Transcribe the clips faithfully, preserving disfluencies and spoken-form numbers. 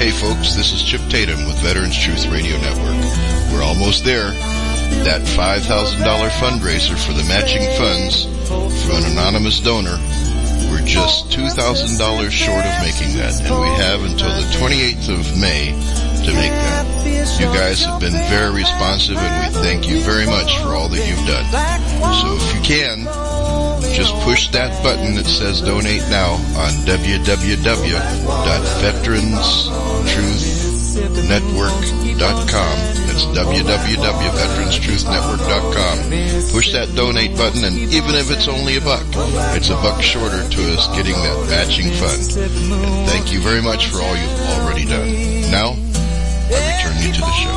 Hey folks, this is Chip Tatum with Veterans Truth Radio Network. We're almost there. That five thousand dollars fundraiser for the matching funds from an anonymous donor, we're just two thousand dollars short of making that, and we have until the twenty-eighth of May to make that. You guys have been very responsive, and we thank you very much for all that you've done. So if you can, just push that button that says Donate Now on w w w dot veterans truth network dot com. That's w w w dot veterans truth network dot com. Push that donate button, and even if it's only a buck, it's a buck shorter to us getting that matching fund. And thank you very much for all you've already done. Now, I return you to the show.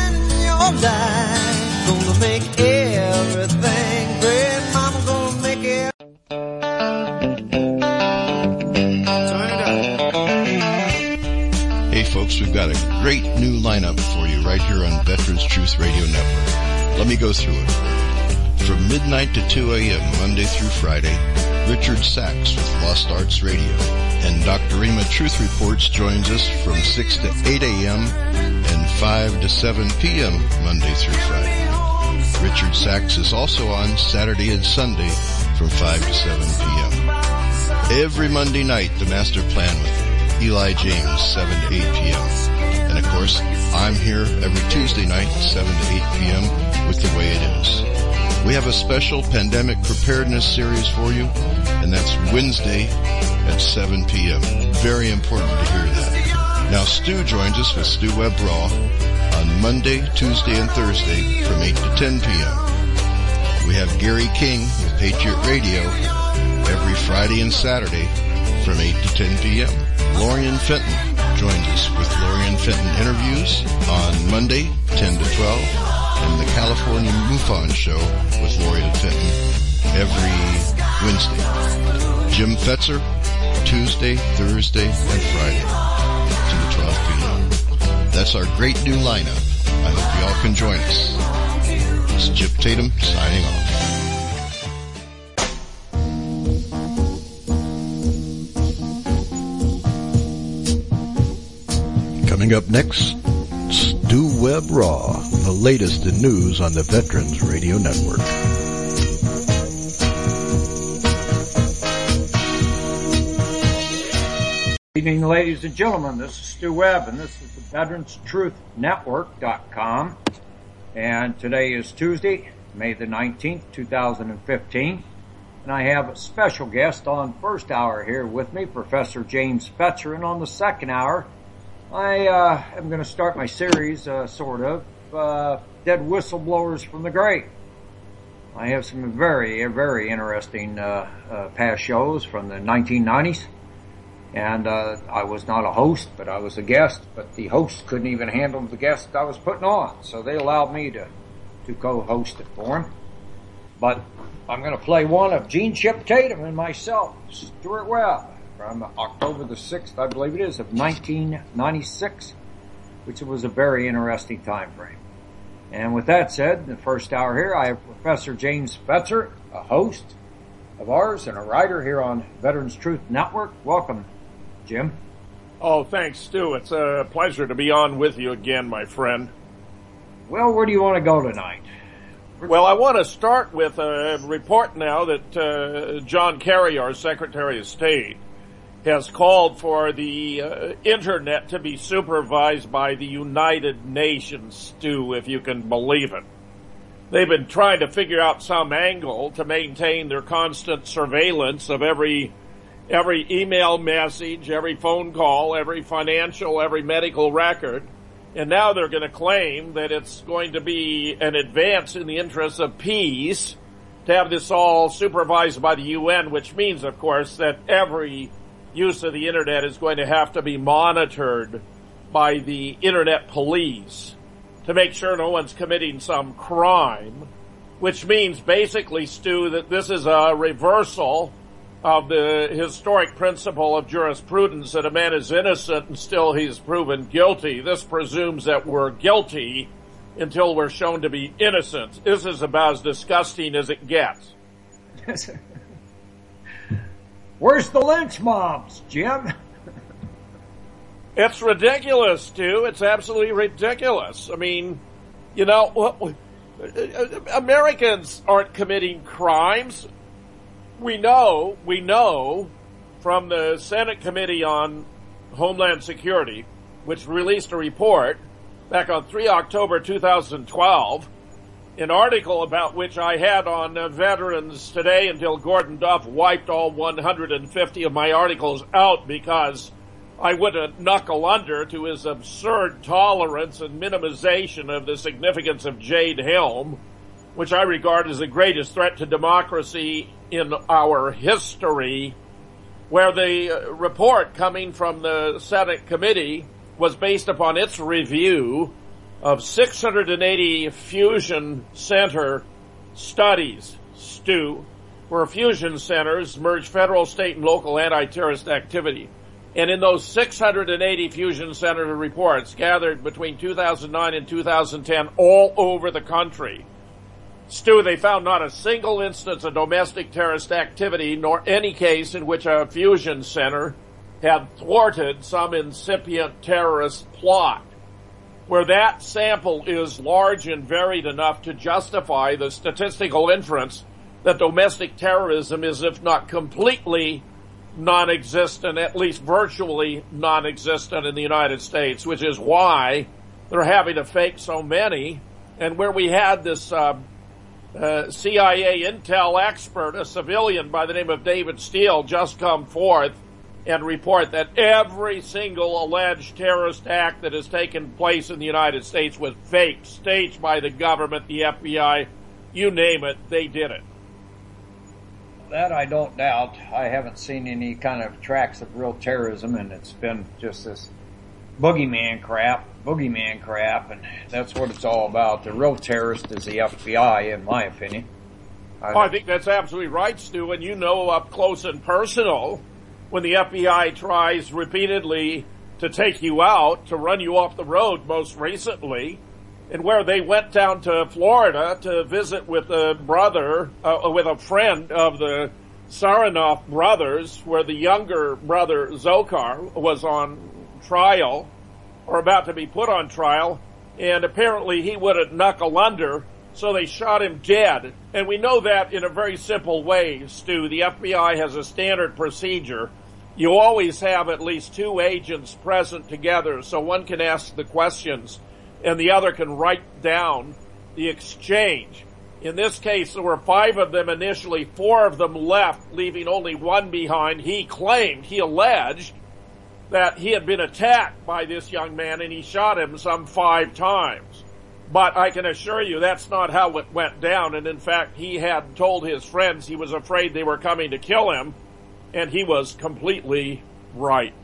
Gonna make everything great. Mama gonna make it. Hey folks, we've got a great new lineup for you right here on Veterans Truth Radio Network. Let me go through it. From midnight to two a.m. Monday through Friday, Richard Sachs with Lost Arts Radio. And Doctor Rima Truth Reports joins us from six to eight a.m. and five to seven p.m. Monday through Friday. Richard Sachs is also on Saturday and Sunday from five to seven p.m. Every Monday night, the Master Plan with Eli James, seven to eight p.m. And of course, I'm here every Tuesday night, seven to eight p.m. with The Way It Is. We have a special pandemic preparedness series for you, and that's Wednesday at seven p.m. Very important to hear that. Now, Stu joins us with Stu Webb Raw on Monday, Tuesday, and Thursday from eight to ten p.m. We have Gary King with Patriot Radio every Friday and Saturday from eight to ten p.m. Lorian Fenton joins us with Lorian Fenton Interviews on Monday, ten to twelve, and the California MUFON Show with Lorian Fenton every Wednesday. Jim Fetzer, Tuesday, Thursday, and Friday to the twelve p.m. That's our great new lineup. I hope you all can join us. This is Chip Tatum signing off. Coming up next, Stu Webb Raw, the latest in news on the Veterans Radio Network. Good evening, ladies and gentlemen. This is Stu Webb, and this is the Veterans Truth Network dot com. And today is Tuesday, May the nineteenth, two thousand fifteen. And I have a special guest on first hour here with me, Professor James Fetzer. And on the second hour, I uh, am going to start my series, uh, sort of, uh, Dead Whistleblowers from the Grave. I have some very, very interesting uh, uh, past shows from the nineteen nineties. And uh, I was not a host, but I was a guest. But the host couldn't even handle the guest I was putting on, so they allowed me to, to co-host it for them. But I'm going to play one of Gene Chip Tatum and myself, Stuart Webb, from October the sixth, I believe it is, of nineteen ninety-six, which was a very interesting time frame. And with that said, in the first hour here, I have Professor James Fetzer, a host of ours and a writer here on Veterans Truth Network. Welcome, Jim. Oh, thanks, Stu. It's a pleasure to be on with you again, my friend. Well, where do you want to go tonight? Well, I want to start with a report now that uh, John Kerry, our Secretary of State, has called for the uh, Internet to be supervised by the United Nations, Stu, if you can believe it. They've been trying to figure out some angle to maintain their constant surveillance of every every email message, every phone call, every financial, every medical record. And now they're going to claim that it's going to be an advance in the interests of peace to have this all supervised by the U N, which means, of course, that every use of the Internet is going to have to be monitored by the Internet police to make sure no one's committing some crime, which means basically, Stu, that this is a reversal of the historic principle of jurisprudence that a man is innocent and still he's proven guilty. This presumes that we're guilty until we're shown to be innocent. This is about as disgusting as it gets. Where's the lynch mobs, Jim? It's ridiculous, Stu. It's absolutely ridiculous. I mean, you know, Americans aren't committing crimes. We know, we know from the Senate Committee on Homeland Security, which released a report back on the third of October two thousand twelve, an article about which I had on uh, Veterans Today until Gordon Duff wiped all one hundred fifty of my articles out because I wouldn't knuckle under to his absurd tolerance and minimization of the significance of Jade Helm, which I regard as the greatest threat to democracy in our history, where the uh, report coming from the Senate committee was based upon its review of six hundred eighty fusion center studies, Stu, where fusion centers merge federal, state, and local anti-terrorist activity. And in those six hundred eighty fusion center reports gathered between two thousand nine and two thousand ten all over the country, Stu, they found not a single instance of domestic terrorist activity, nor any case in which a fusion center had thwarted some incipient terrorist plot. Where that sample is large and varied enough to justify the statistical inference that domestic terrorism is, if not completely non-existent, at least virtually non-existent in the United States, which is why they're having to fake so many, and where we had this uh, uh, C I A intel expert, a civilian by the name of David Steele, just come forth and report that every single alleged terrorist act that has taken place in the United States was faked, staged by the government, the F B I, you name it, they did it. That I don't doubt. I haven't seen any kind of tracks of real terrorism, and it's been just this boogeyman crap, boogeyman crap, and that's what it's all about. The real terrorist is the F B I, in my opinion. I, oh, I think that's absolutely right, Stu, and you know up close and personal when the F B I tries repeatedly to take you out, to run you off the road most recently, and where they went down to Florida to visit with a brother, uh, with a friend of the Saranoff brothers, where the younger brother Dzhokhar was on trial, or about to be put on trial, and apparently he wouldn't knuckle under, so they shot him dead. And we know that in a very simple way, Stu. The F B I has a standard procedure. You always have at least two agents present together, so one can ask the questions and the other can write down the exchange. In this case, there were five of them initially. Four of them left, leaving only one behind. He claimed, he alleged, that he had been attacked by this young man and he shot him some five times. But I can assure you that's not how it went down. And in fact, he had told his friends he was afraid they were coming to kill him, and he was completely right.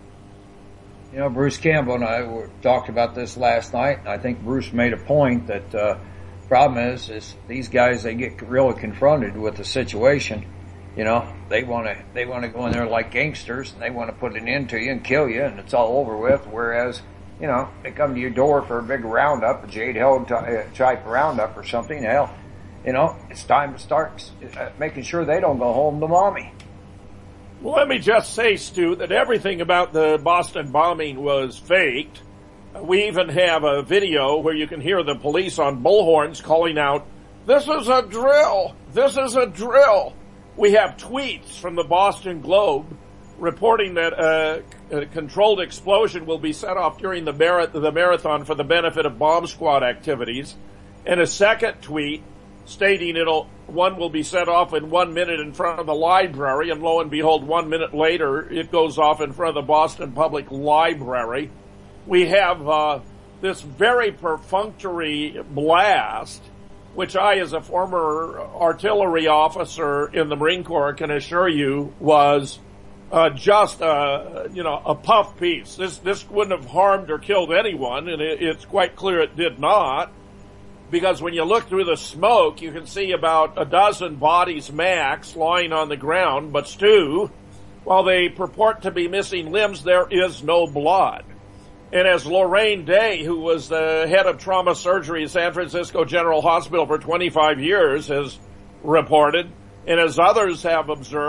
You know, Bruce Campbell and I were, talked about this last night, and I think Bruce made a point that uh problem is, is these guys, they get really confronted with the situation. You know, they want to they want to go in there like gangsters, and they want to put an end to you and kill you, and it's all over with. Whereas, you know, they come to your door for a big roundup, a Jade Helm type roundup or something. Hell, you know, it's time to start making sure they don't go home to mommy. Well, let me just say, Stu, that everything about the Boston bombing was faked. We even have a video where you can hear the police on bullhorns calling out, "This is a drill! This is a drill!" We have tweets from the Boston Globe reporting that a, a controlled explosion will be set off during the, mar- the marathon for the benefit of bomb squad activities. And a second tweet stating it'll one will be set off in one minute in front of the library, and lo and behold, one minute later, it goes off in front of the Boston Public Library. We have uh this very perfunctory blast, which I, as a former artillery officer in the Marine Corps, can assure you was uh just a, you know, a puff piece. This this wouldn't have harmed or killed anyone, and it, it's quite clear it did not. Because when you look through the smoke, you can see about a dozen bodies max lying on the ground. But Stu, while they purport to be missing limbs, there is no blood. And as Lorraine Day, who was the head of trauma surgery at San Francisco General Hospital for twenty-five years, has reported, and as others have observed,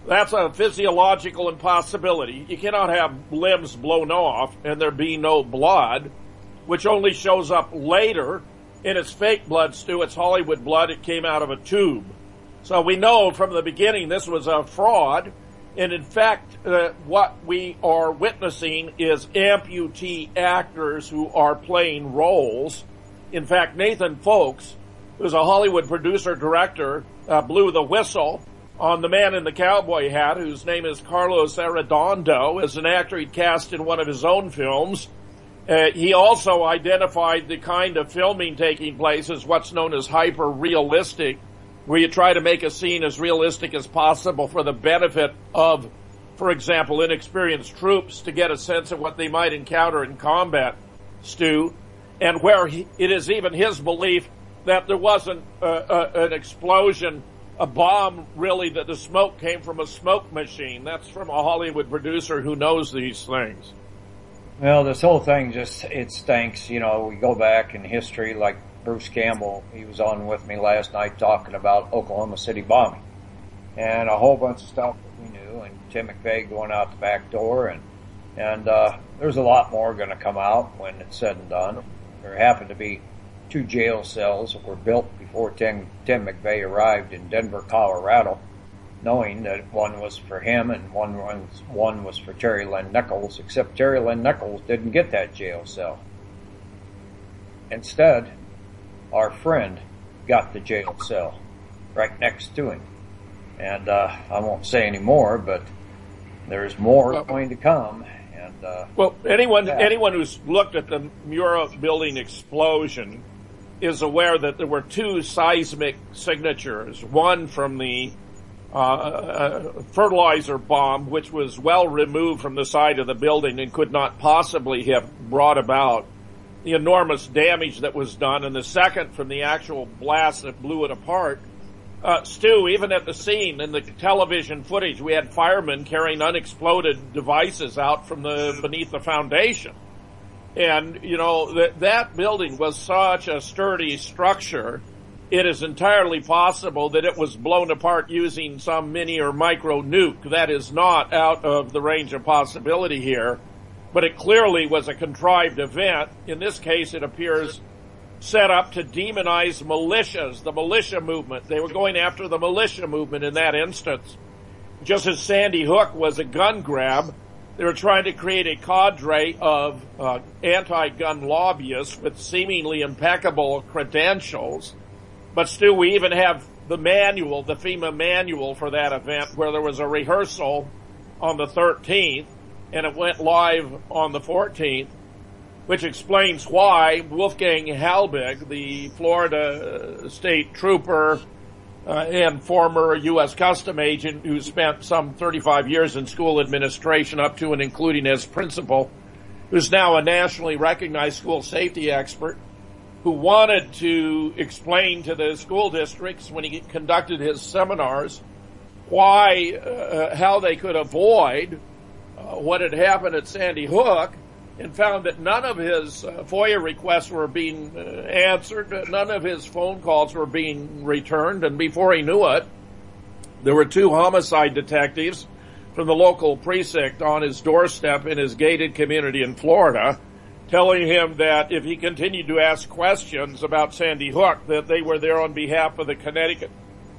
That's a physiological impossibility. You cannot have limbs blown off and there be no blood, which only shows up later in its fake blood, Stu. It's Hollywood blood. It came out of a tube. So we know from the beginning this was a fraud. And in fact, uh, what we are witnessing is amputee actors who are playing roles. In fact, Nathan Folks, who's a Hollywood producer director, uh, blew the whistle on the man in the cowboy hat, whose name is Carlos Arredondo, as an actor he'd cast in one of his own films. Uh, he also identified the kind of filming taking place as what's known as hyper-realistic, where you try to make a scene as realistic as possible for the benefit of, for example, inexperienced troops to get a sense of what they might encounter in combat, Stu, and where he, it is even his belief that there wasn't uh, uh, an explosion, a bomb, really, that the smoke came from a smoke machine. That's from a Hollywood producer who knows these things. Well, this whole thing just, it stinks. You know, we go back in history, like Bruce Campbell, he was on with me last night talking about Oklahoma City bombing and a whole bunch of stuff that we knew, and Tim McVeigh going out the back door, and, and, uh, there's a lot more going to come out when it's said and done. There happened to be two jail cells that were built before Tim, Tim McVeigh arrived in Denver, Colorado, knowing that one was for him and one was, one was for Terry Lynn Nichols, except Terry Lynn Nichols didn't get that jail cell. Instead, our friend got the jail cell right next to him. And, uh, I won't say any more, but there's more well, going to come. And, uh, well, anyone, yeah. anyone who's looked at the Murrah building explosion is aware that there were two seismic signatures, one from the uh, uh, fertilizer bomb, which was well removed from the side of the building and could not possibly have brought about the enormous damage that was done, and the second from the actual blast that blew it apart. Uh, Stu, even at the scene in the television footage, we had firemen carrying unexploded devices out from the beneath the foundation. And, you know, that, that building was such a sturdy structure, it is entirely possible that it was blown apart using some mini or micro nuke. That is not out of the range of possibility here, but it clearly was a contrived event. In this case, it appears set up to demonize militias, the militia movement. They were going after the militia movement in that instance. Just as Sandy Hook was a gun grab, they were trying to create a cadre of uh, anti-gun lobbyists with seemingly impeccable credentials. But Stu, we even have the manual, the FEMA manual for that event, where there was a rehearsal on the thirteenth, and it went live on the fourteenth, which explains why Wolfgang Halbig, the Florida state trooper uh, and former U S custom agent who spent some thirty-five years in school administration up to and including as principal, who's now a nationally recognized school safety expert, who wanted to explain to the school districts when he conducted his seminars why, uh, how they could avoid uh, what had happened at Sandy Hook, and found that none of his uh, FOIA requests were being uh, answered, none of his phone calls were being returned, and before he knew it, there were two homicide detectives from the local precinct on his doorstep in his gated community in Florida, telling him that if he continued to ask questions about Sandy Hook, that they were there on behalf of the Connecticut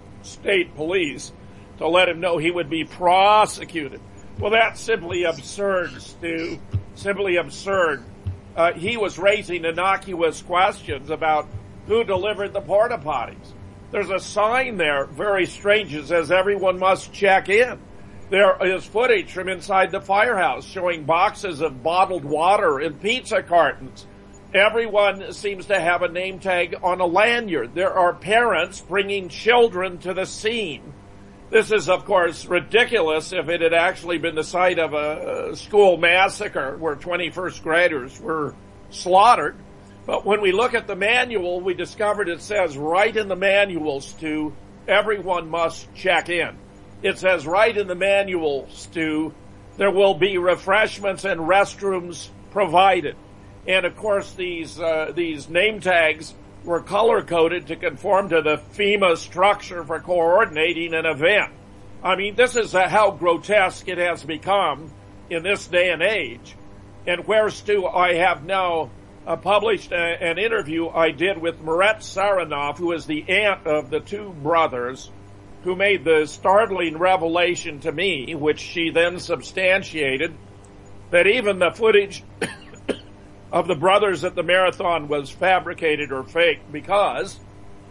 State Police to let him know he would be prosecuted. Well, that's simply absurd, Stu. Simply absurd. Uh, he was raising innocuous questions about who delivered the porta potties. There's a sign there, very strange, it says everyone must check in. There is footage from inside the firehouse showing boxes of bottled water and pizza cartons. Everyone seems to have a name tag on a lanyard. There are parents bringing children to the scene. This is, of course, ridiculous if it had actually been the site of a school massacre where twenty-first graders were slaughtered. But when we look at the manual, we discovered it says right in the manual, Stu, everyone must check in. It says right in the manual, Stu, there will be refreshments and restrooms provided. And of course, these, uh, these name tags were color-coded to conform to the FEMA structure for coordinating an event. I mean, this is uh, how grotesque it has become in this day and age. And where, Stu, I have now uh, published a, an interview I did with Maret Saranoff, who is the aunt of the two brothers, who made the startling revelation to me, which she then substantiated, that even the footage of the brothers at the marathon was fabricated or fake, because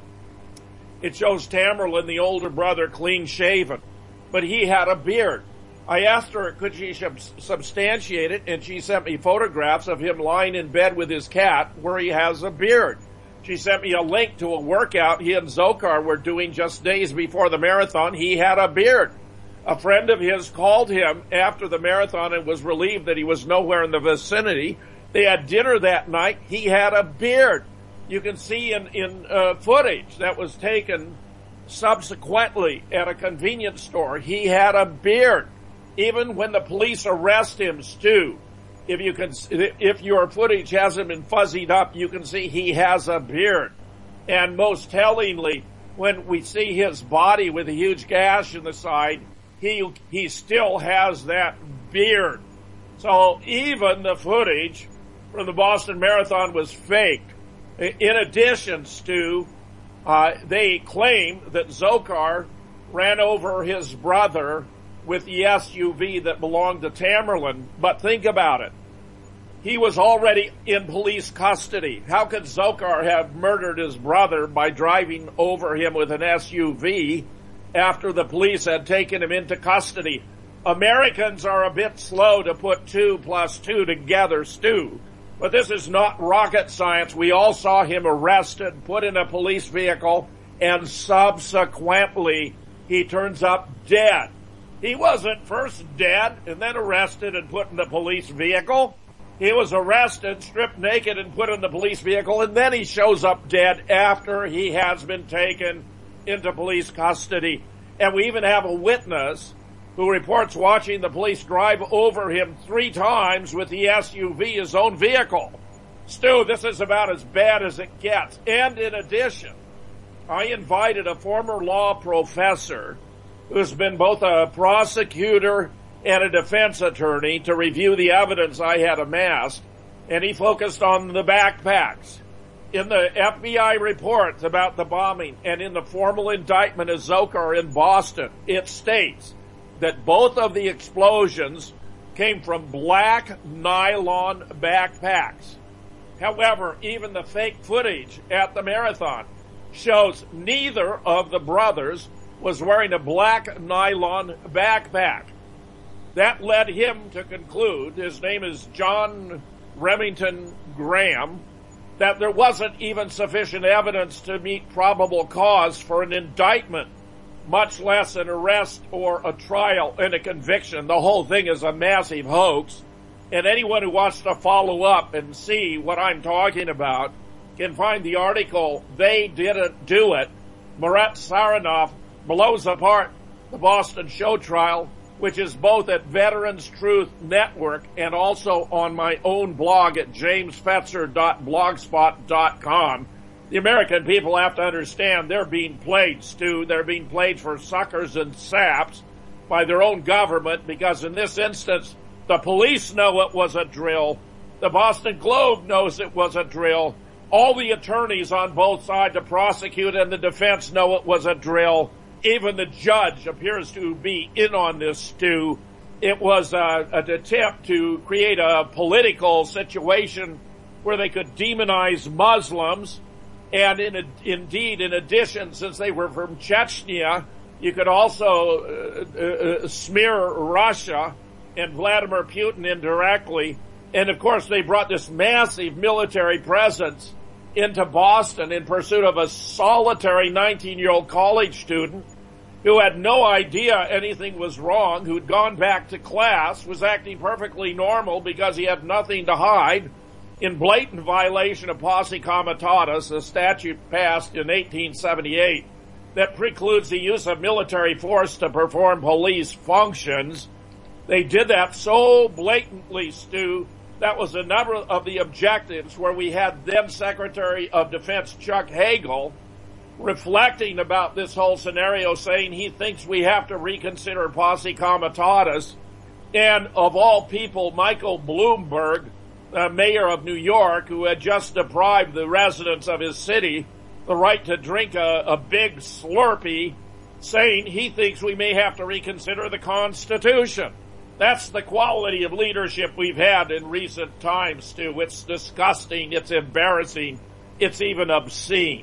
it shows Tamerlan, the older brother, clean-shaven, but he had a beard. I asked her, could she substantiate it, and she sent me photographs of him lying in bed with his cat where he has a beard. She sent me a link to a workout he and Dzhokhar were doing just days before the marathon. He had a beard. A friend of his called him after the marathon and was relieved that he was nowhere in the vicinity. They had dinner that night. He had a beard. You can see in, in uh, footage that was taken subsequently at a convenience store, he had a beard. Even when the police arrest him, Stu, if you can, if your footage hasn't been fuzzied up, you can see he has a beard. And most tellingly, when we see his body with a huge gash in the side, he he still has that beard. So even the footage from the Boston Marathon was faked. In addition, Stu, uh, they claim that Dzhokhar ran over his brother with the S U V that belonged to Tamerlan. But think about it. He was already in police custody. How could Dzhokhar have murdered his brother by driving over him with an S U V after the police had taken him into custody? Americans are a bit slow to put two plus two together, Stu. But this is not rocket science. We all saw him arrested, put in a police vehicle, and subsequently he turns up dead. He wasn't first dead and then arrested and put in the police vehicle. He was arrested, stripped naked, and put in the police vehicle, and then he shows up dead after he has been taken into police custody. And we even have a witness who reports watching the police drive over him three times with the S U V, his own vehicle. Stu, this is about as bad as it gets. And in addition, I invited a former law professor who's been both a prosecutor and a defense attorney to review the evidence I had amassed, and he focused on the backpacks. In the F B I reports about the bombing and in the formal indictment of Dzhokhar in Boston, it states that both of the explosions came from black nylon backpacks. However, even the fake footage at the marathon shows neither of the brothers was wearing a black nylon backpack. That led him to conclude, his name is John Remington Graham, that there wasn't even sufficient evidence to meet probable cause for an indictment, much less an arrest or a trial and a conviction. The whole thing is a massive hoax, and anyone who wants to follow up and see what I'm talking about can find the article, They Didn't Do It. Maret Saranoff blows apart the Boston show trial, which is both at Veterans Truth Network and also on my own blog at james fetzer dot blogspot dot com. The American people have to understand they're being played, Stu. They're being played for suckers and saps by their own government, because in this instance, the police know it was a drill. The Boston Globe knows it was a drill. All the attorneys on both sides to prosecute and the defense know it was a drill. Even the judge appears to be in on this, Stu. It was a, an attempt to create a political situation where they could demonize Muslims. And in a, indeed, in addition, since they were from Chechnya, you could also uh, uh, smear Russia and Vladimir Putin indirectly. And of course, they brought this massive military presence into Boston in pursuit of a solitary nineteen-year-old college student who had no idea anything was wrong, who'd gone back to class, was acting perfectly normal because he had nothing to hide, in blatant violation of Posse Comitatus, a statute passed in eighteen seventy-eight that precludes the use of military force to perform police functions. They did that so blatantly, Stu. That was a number of the objectives where we had then Secretary of Defense Chuck Hagel reflecting about this whole scenario, saying he thinks we have to reconsider posse comitatus. And of all people, Michael Bloomberg, uh, mayor of New York, who had just deprived the residents of his city the right to drink a, a big Slurpee, saying he thinks we may have to reconsider the Constitution. That's the quality of leadership we've had in recent times, Stu. It's disgusting, it's embarrassing, it's even obscene.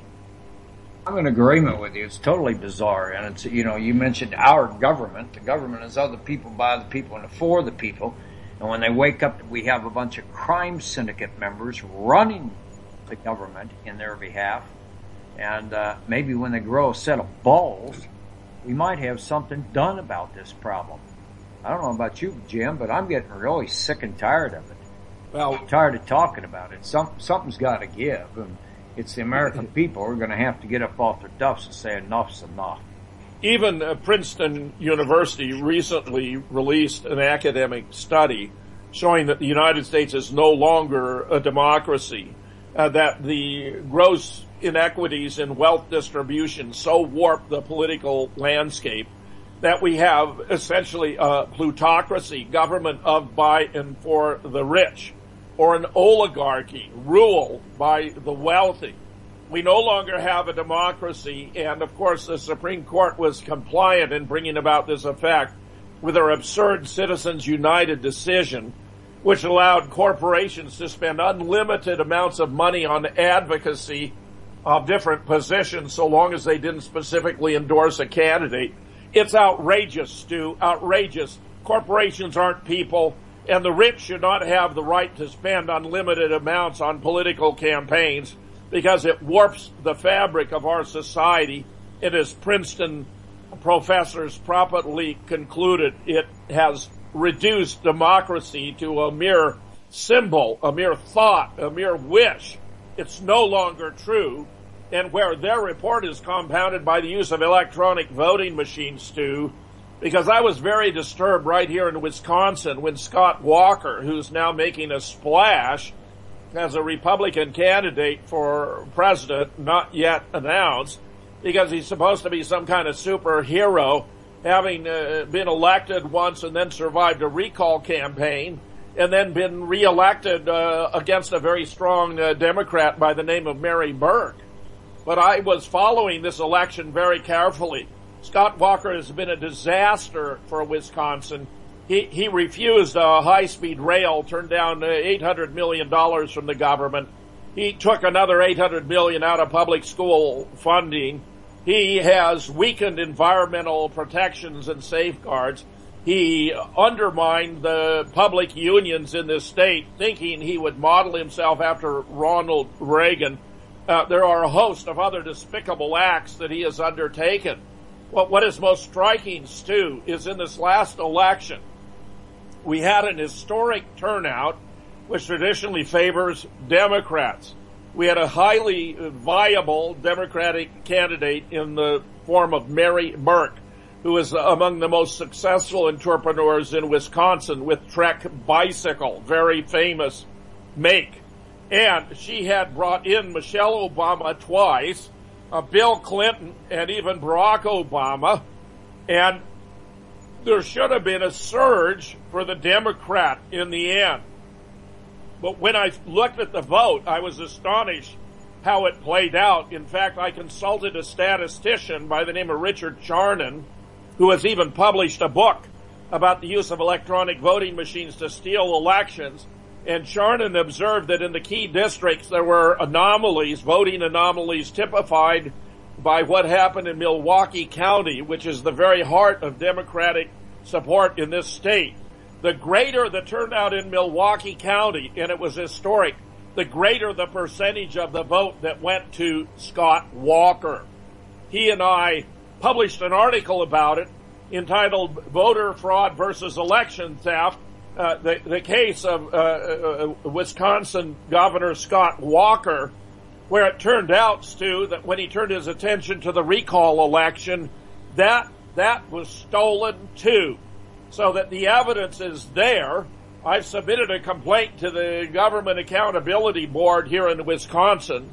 I'm in agreement with you. It's totally bizarre. And it's, you know, you mentioned our government. The government is of the people, by the people, and for the people. And when they wake up, we have a bunch of crime syndicate members running the government in their behalf. And uh, maybe when they grow a set of balls, we might have something done about this problem. I don't know about you, Jim, but I'm getting really sick and tired of it. Well, I'm tired of talking about it. Some, something's got to give. And it's the American people who are going to have to get up off their duffs and say enough's enough. Even uh, Princeton University recently released an academic study showing that the United States is no longer a democracy, uh, that the gross inequities in wealth distribution so warp the political landscape that we have essentially a plutocracy, government of, by, and for the rich, or an oligarchy ruled by the wealthy. We no longer have a democracy, and of course the Supreme Court was compliant in bringing about this effect with their absurd Citizens United decision, which allowed corporations to spend unlimited amounts of money on advocacy of different positions so long as they didn't specifically endorse a candidate. It's outrageous, Stu, outrageous. Corporations aren't people, and the rich should not have the right to spend unlimited amounts on political campaigns because it warps the fabric of our society. And as Princeton professors properly concluded, it has reduced democracy to a mere symbol, a mere thought, a mere wish. It's no longer true. And where their report is compounded by the use of electronic voting machines, Stu, because I was very disturbed right here in Wisconsin when Scott Walker, who's now making a splash as a Republican candidate for president, not yet announced, because he's supposed to be some kind of superhero, having uh, been elected once and then survived a recall campaign, and then been reelected uh, against a very strong uh, Democrat by the name of Mary Burke. But I was following this election very carefully. Scott Walker has been a disaster for Wisconsin. He, he refused a high-speed rail, turned down eight hundred million dollars from the government. He took another eight hundred million dollars out of public school funding. He has weakened environmental protections and safeguards. He undermined the public unions in this state, thinking he would model himself after Ronald Reagan. Uh, there are a host of other despicable acts that he has undertaken. Well, what is most striking, Stu, is in this last election, we had an historic turnout which traditionally favors Democrats. We had a highly viable Democratic candidate in the form of Mary Burke, who is among the most successful entrepreneurs in Wisconsin with Trek Bicycle, very famous make. And she had brought in Michelle Obama twice, uh, Bill Clinton, and even Barack Obama. And there should have been a surge for the Democrat in the end. But when I looked at the vote, I was astonished how it played out. In fact, I consulted a statistician by the name of Richard Charnon, who has even published a book about the use of electronic voting machines to steal elections. And Charnon observed that in the key districts there were anomalies, voting anomalies typified by what happened in Milwaukee County, which is the very heart of Democratic support in this state. The greater the turnout in Milwaukee County, and it was historic, the greater the percentage of the vote that went to Scott Walker. He and I published an article about it entitled Voter Fraud versus Election Theft. Uh, the, the case of uh, uh, Wisconsin Governor Scott Walker, where it turned out, Stu, that when he turned his attention to the recall election, that that was stolen too. So that the evidence is there. I've submitted a complaint to the Government Accountability Board here in Wisconsin,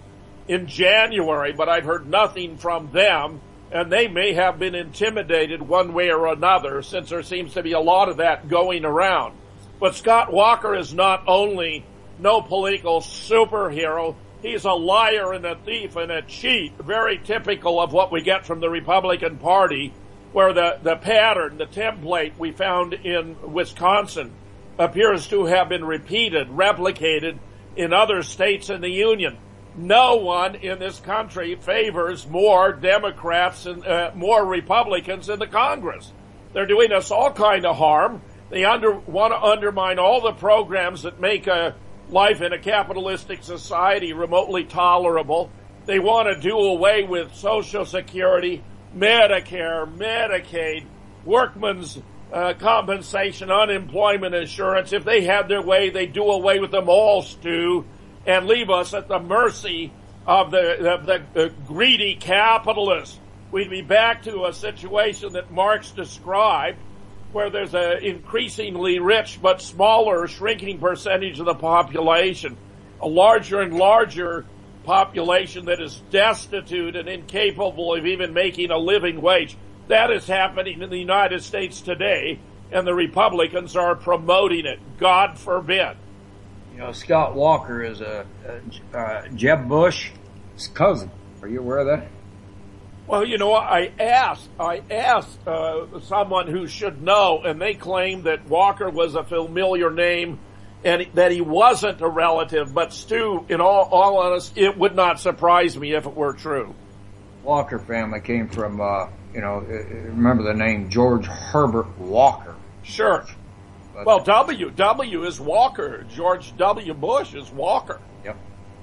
in January, but I've heard nothing from them, and they may have been intimidated one way or another, since there seems to be a lot of that going around. But Scott Walker is not only no political superhero, he's a liar and a thief and a cheat, very typical of what we get from the Republican Party, where the, the pattern, the template we found in Wisconsin appears to have been repeated, replicated in other states in the Union. No one in this country favors more Democrats and uh, more Republicans in the Congress. They're doing us all kind of harm. They under, want to undermine all the programs that make a life in a capitalistic society remotely tolerable. They want to do away with Social Security, Medicare, Medicaid, workmen's uh, compensation, unemployment insurance. If they had their way, they'd do away with them all, Stu, and leave us at the mercy of the, the, the greedy capitalists. We'd be back to a situation that Marx described, where there's an increasingly rich but smaller, shrinking percentage of the population, a larger and larger population that is destitute and incapable of even making a living wage. That is happening in the United States today, and the Republicans are promoting it. God forbid. You know, Scott Walker is a, a uh, Jeb Bush's cousin. Are you aware of that? Well, you know, I asked, I asked, uh, someone who should know, and they claimed that Walker was a familiar name and that he wasn't a relative. But Stu, in all, all honesty, it would not surprise me if it were true. Walker family came from, uh, you know, remember the name George Herbert Walker. Sure. But, well, W, W is Walker. George W. Bush is Walker. Yep.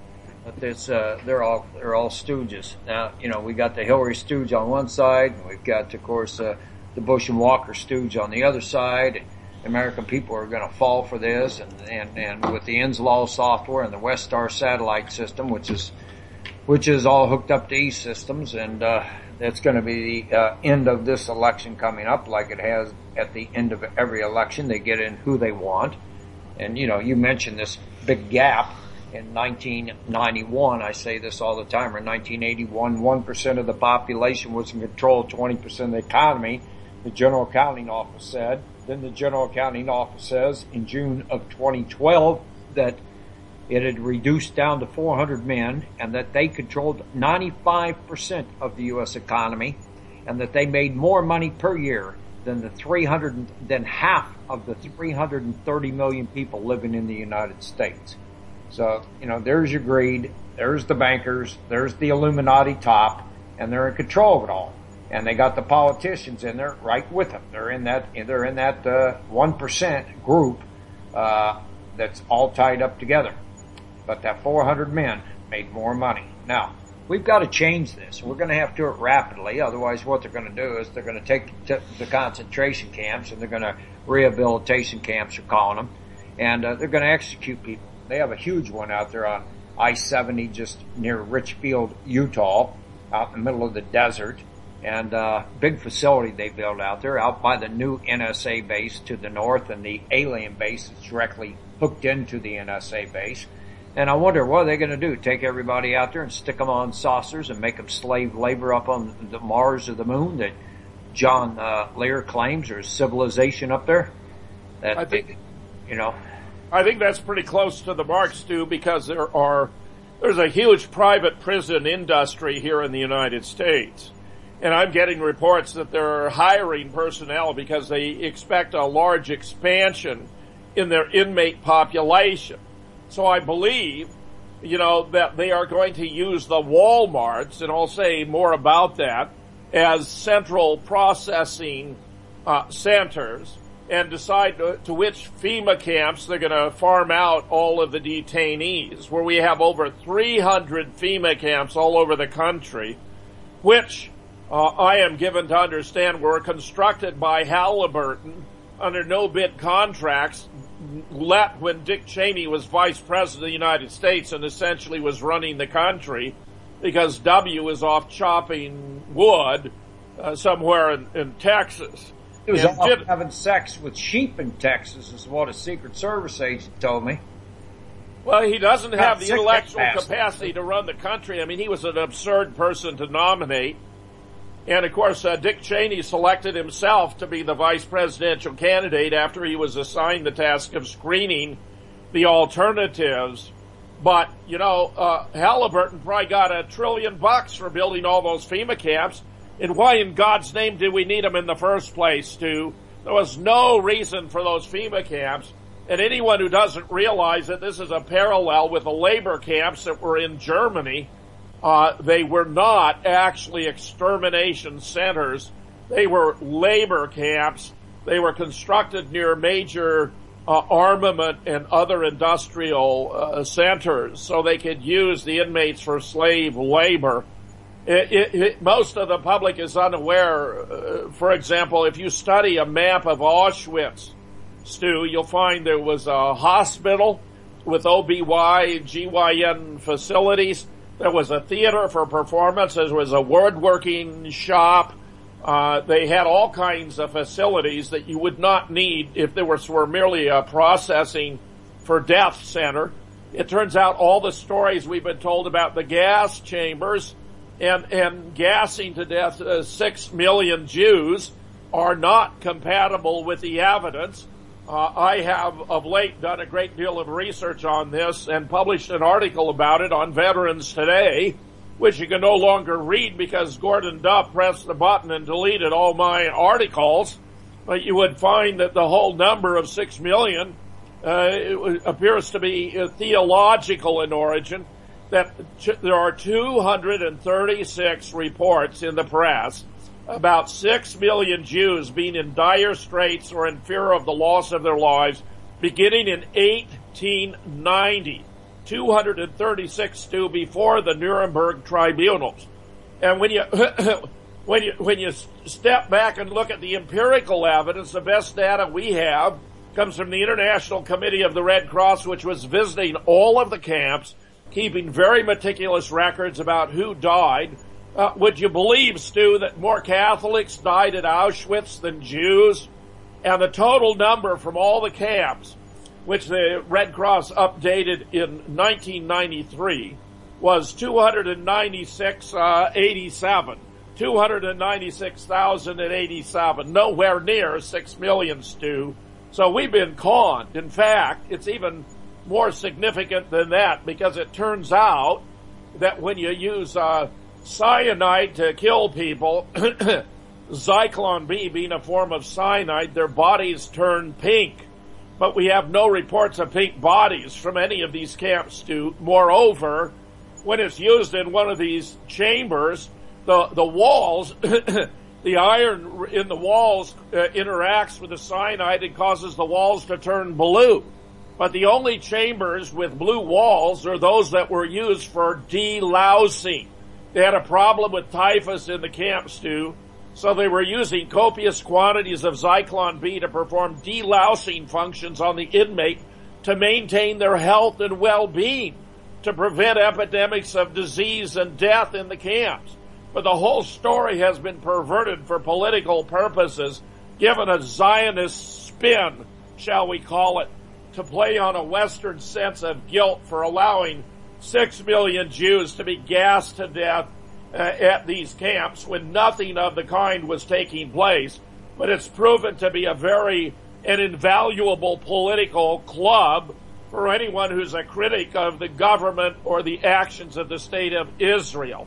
But it's, uh, they're all, they're all stooges. Now, you know, we got the Hillary stooge on one side, and we've got, of course, uh, the Bush and Walker stooge on the other side. And the American people are going to fall for this, and, and, and with the Inslaw software and the Westar satellite system, which is, which is all hooked up to E-Systems, and, uh, that's going to be the, uh, end of this election coming up, like it has at the end of every election. They get in who they want. And, you know, you mentioned this big gap. In nineteen ninety-one, I say this all the time, or in nineteen eighty-one, one percent of the population was in control of twenty percent of the economy, the General Accounting Office said. Then the General Accounting Office says in June of twenty twelve that it had reduced down to four hundred men, and that they controlled ninety-five percent of the U S economy, and that they made more money per year than the three hundred, than half of the three hundred thirty million people living in the United States. So, you know, there's your greed, there's the bankers, there's the Illuminati top, and they're in control of it all. And they got the politicians in there right with them. They're in that, they're in that, uh, one percent group, uh, that's all tied up together. But that four hundred men made more money. Now, we've got to change this. We're going to have to do it rapidly. Otherwise, what they're going to do is they're going to take the concentration camps, and they're going to rehabilitation camps, you're calling them, and uh, they're going to execute people. They have a huge one out there on I seventy just near Richfield, Utah, out in the middle of the desert. And uh big facility they built out there, out by the new N S A base to the north, and the alien base is directly hooked into the N S A base. And I wonder, what are they going to do? Take everybody out there and stick them on saucers and make them slave labor up on the Mars or the moon that John uh, Lear claims there's civilization up there? That, I think, you know... I think that's pretty close to the mark, Stu, because there are, there's a huge private prison industry here in the United States. And I'm getting reports that they're hiring personnel because they expect a large expansion in their inmate population. So I believe, you know, that they are going to use the Walmarts, and I'll say more about that, as central processing uh, centers, and decide to, to which FEMA camps they're going to farm out all of the detainees, where we have over three hundred FEMA camps all over the country, which uh, I am given to understand were constructed by Halliburton under no-bid contracts let when Dick Cheney was vice president of the United States and essentially was running the country, because W was off chopping wood uh, somewhere in, in Texas. He was And off did, having sex with sheep in Texas, is what a Secret Service agent told me. Well, he doesn't have Not the sick intellectual capacity. capacity to run the country. I mean, he was an absurd person to nominate. And of course, uh, Dick Cheney selected himself to be the vice presidential candidate after he was assigned the task of screening the alternatives. But, you know, uh, Halliburton probably got a trillion bucks for building all those FEMA camps. And why in God's name did we need them in the first place, Stu? There was no reason for those FEMA camps. And anyone who doesn't realize that this is a parallel with the labor camps that were in Germany, uh, they were not actually extermination centers. They were labor camps. They were constructed near major uh, armament and other industrial uh, centers so they could use the inmates for slave labor. It, it, it, most of the public is unaware. Uh, for example, if you study a map of Auschwitz, Stu, you'll find there was a hospital with O B G Y N facilities. There was a theater for performance. There was a woodworking shop. Uh, they had all kinds of facilities that you would not need if there was were merely a processing for death center. It turns out all the stories we've been told about the gas chambers and, and gassing to death uh, six million Jews are not compatible with the evidence. Uh, I have of late done a great deal of research on this and published an article about it on Veterans Today, which you can no longer read because Gordon Duff pressed the button and deleted all my articles. But you would find that the whole number of six million uh, it appears to be uh, theological in origin, that ch- there are two hundred thirty-six reports in the press about six million Jews being in dire straits or in fear of the loss of their lives beginning in eighteen ninety. two hundred thirty-six, Stu, before the Nuremberg tribunals. And when you, when you, when you step back and look at the empirical evidence, the best data we have comes from the International Committee of the Red Cross, which was visiting all of the camps, keeping very meticulous records about who died. Uh, would you believe, Stu, that more Catholics died at Auschwitz than Jews? And the total number from all the camps, which the Red Cross updated in nineteen ninety-three, was two hundred ninety-six thousand eighty-seven. two hundred ninety-six thousand eighty-seven. Nowhere near six million, Stu. So we've been conned. In fact, it's even more significant than that because it turns out that when you use uh, cyanide to kill people, Zyklon B being a form of cyanide, their bodies turn pink. But we have no reports of pink bodies from any of these camps, Stu. Moreover, when it's used in one of these chambers, the, the walls, the iron in the walls uh, interacts with the cyanide and causes the walls to turn blue. But the only chambers with blue walls are those that were used for delousing. They had a problem with typhus in the camp, Stu, so they were using copious quantities of Zyklon B to perform delousing functions on the inmate to maintain their health and well-being, to prevent epidemics of disease and death in the camps. But the whole story has been perverted for political purposes, given a Zionist spin, shall we call it, to play on a Western sense of guilt for allowing six million Jews to be gassed to death uh, at these camps when nothing of the kind was taking place. But it's proven to be a very an invaluable political club for anyone who's a critic of the government or the actions of the state of Israel.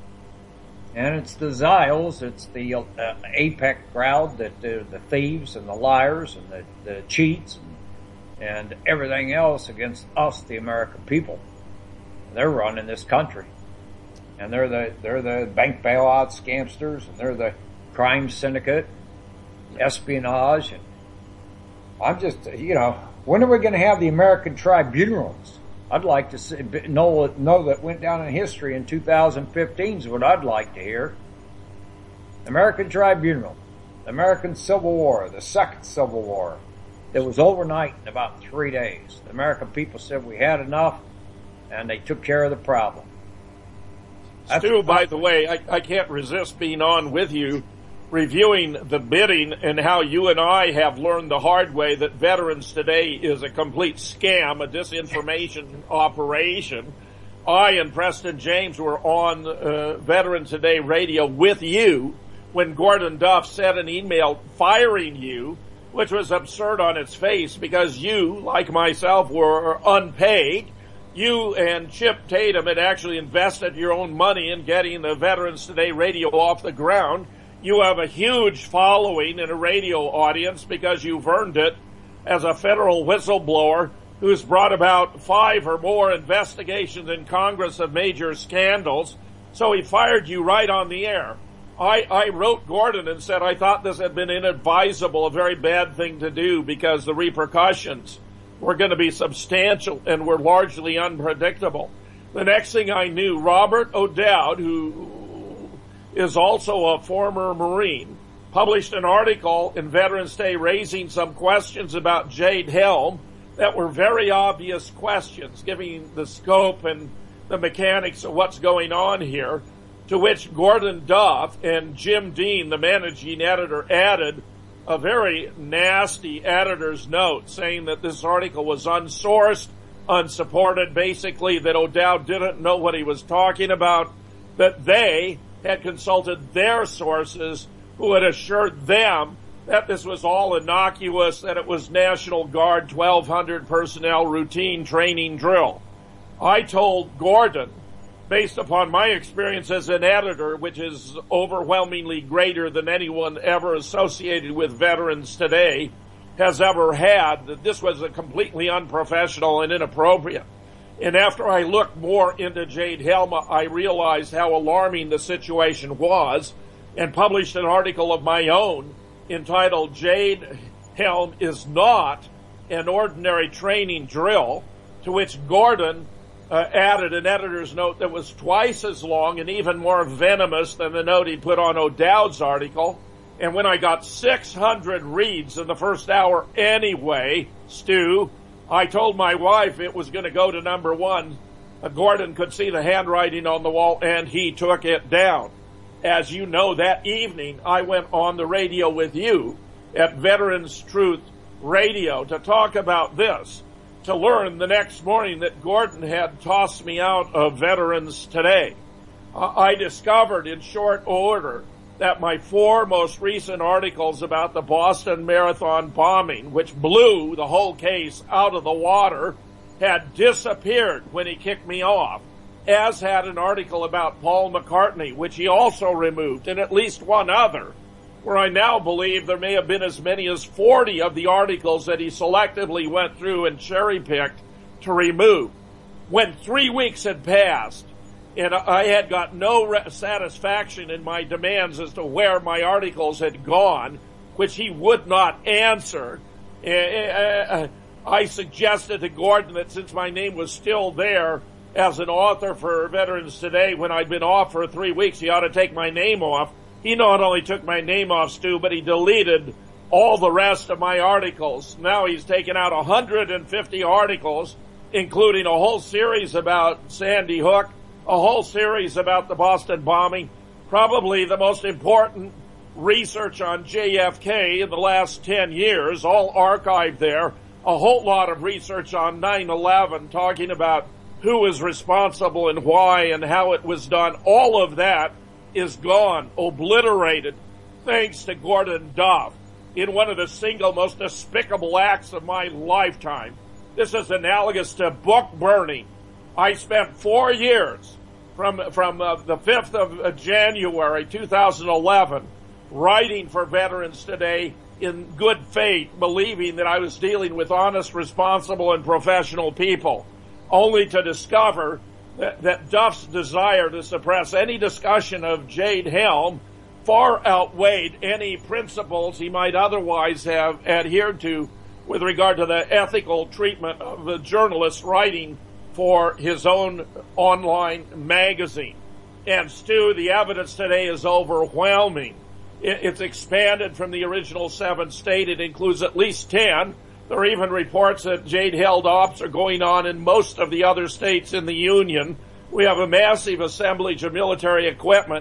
And it's the Ziles, it's the uh, AIPAC crowd, that uh, the thieves and the liars and the, the cheats and, and everything else against us, the American people. They're running this country, and they're the they're the bank bailout scamsters, and they're the crime syndicate, espionage, and I'm just you know when are we going to have the American tribunals? I'd like to see, know know that went down in history in two thousand fifteen is what I'd like to hear. American Tribunal, the American Civil War, the Second Civil War, it was overnight in about three days. The American people said we had enough, and they took care of the problem. That's Stu, by the way, I, I can't resist being on with you reviewing the bidding and how you and I have learned the hard way that Veterans Today is a complete scam, a disinformation operation. I and Preston James were on uh, Veterans Today radio with you when Gordon Duff sent an email firing you, which was absurd on its face because you, like myself, were unpaid. You and Chip Tatum had actually invested your own money in getting the Veterans Today radio off the ground. You have a huge following in a radio audience because you've earned it as a federal whistleblower who's brought about five or more investigations in Congress of major scandals. So he fired you right on the air. I, I wrote Gordon and said I thought this had been inadvisable, a very bad thing to do because the repercussions were going to be substantial and were largely unpredictable. The next thing I knew, Robert O'Dowd, who is also a former Marine, published an article in Veterans Day raising some questions about Jade Helm that were very obvious questions, giving the scope and the mechanics of what's going on here, to which Gordon Duff and Jim Dean, the managing editor, added a very nasty editor's note saying that this article was unsourced, unsupported, basically that O'Dowd didn't know what he was talking about, that they had consulted their sources who had assured them that this was all innocuous, that it was National Guard twelve hundred personnel routine training drill. I told Gordon, based upon my experience as an editor, which is overwhelmingly greater than anyone ever associated with Veterans Today has ever had, that this was a completely unprofessional and inappropriate. And after I looked more into Jade Helm, I realized how alarming the situation was and published an article of my own entitled Jade Helm is Not an Ordinary Training Drill, to which Gordon uh, added an editor's note that was twice as long and even more venomous than the note he put on O'Dowd's article. And when I got six hundred reads in the first hour anyway, Stu, I told my wife it was going to go to number one. Uh, Gordon could see the handwriting on the wall, and he took it down. As you know, that evening I went on the radio with you at Veterans Truth Radio to talk about this, to learn the next morning that Gordon had tossed me out of Veterans Today. Uh, I discovered in short order that my four most recent articles about the Boston Marathon bombing, which blew the whole case out of the water, had disappeared when he kicked me off, as had an article about Paul McCartney, which he also removed, and at least one other, where I now believe there may have been as many as forty of the articles that he selectively went through and cherry-picked to remove. When three weeks had passed, and I had got no re- satisfaction in my demands as to where my articles had gone, which he would not answer, I suggested to Gordon that since my name was still there as an author for Veterans Today when I'd been off for three weeks, he ought to take my name off. He not only took my name off, Stu, but he deleted all the rest of my articles. Now he's taken out one hundred fifty articles, including a whole series about Sandy Hook, a whole series about the Boston bombing, probably the most important research on J F K in the last ten years, all archived there, a whole lot of research on nine eleven, talking about who was responsible and why and how it was done. All of that is gone, obliterated, thanks to Gordon Duff, in one of the single most despicable acts of my lifetime. This is analogous to book burning. I spent four years from from uh, the fifth of January two thousand eleven writing for Veterans Today in good faith, believing that I was dealing with honest, responsible, and professional people, only to discover that, that Duff's desire to suppress any discussion of Jade Helm far outweighed any principles he might otherwise have adhered to with regard to the ethical treatment of the journalist writing for his own online magazine. And Stu, the evidence today is overwhelming. It's expanded from the original seven state. It includes at least ten. There are even reports that Jade-held ops are going on in most of the other states in the Union. We have a massive assemblage of military equipment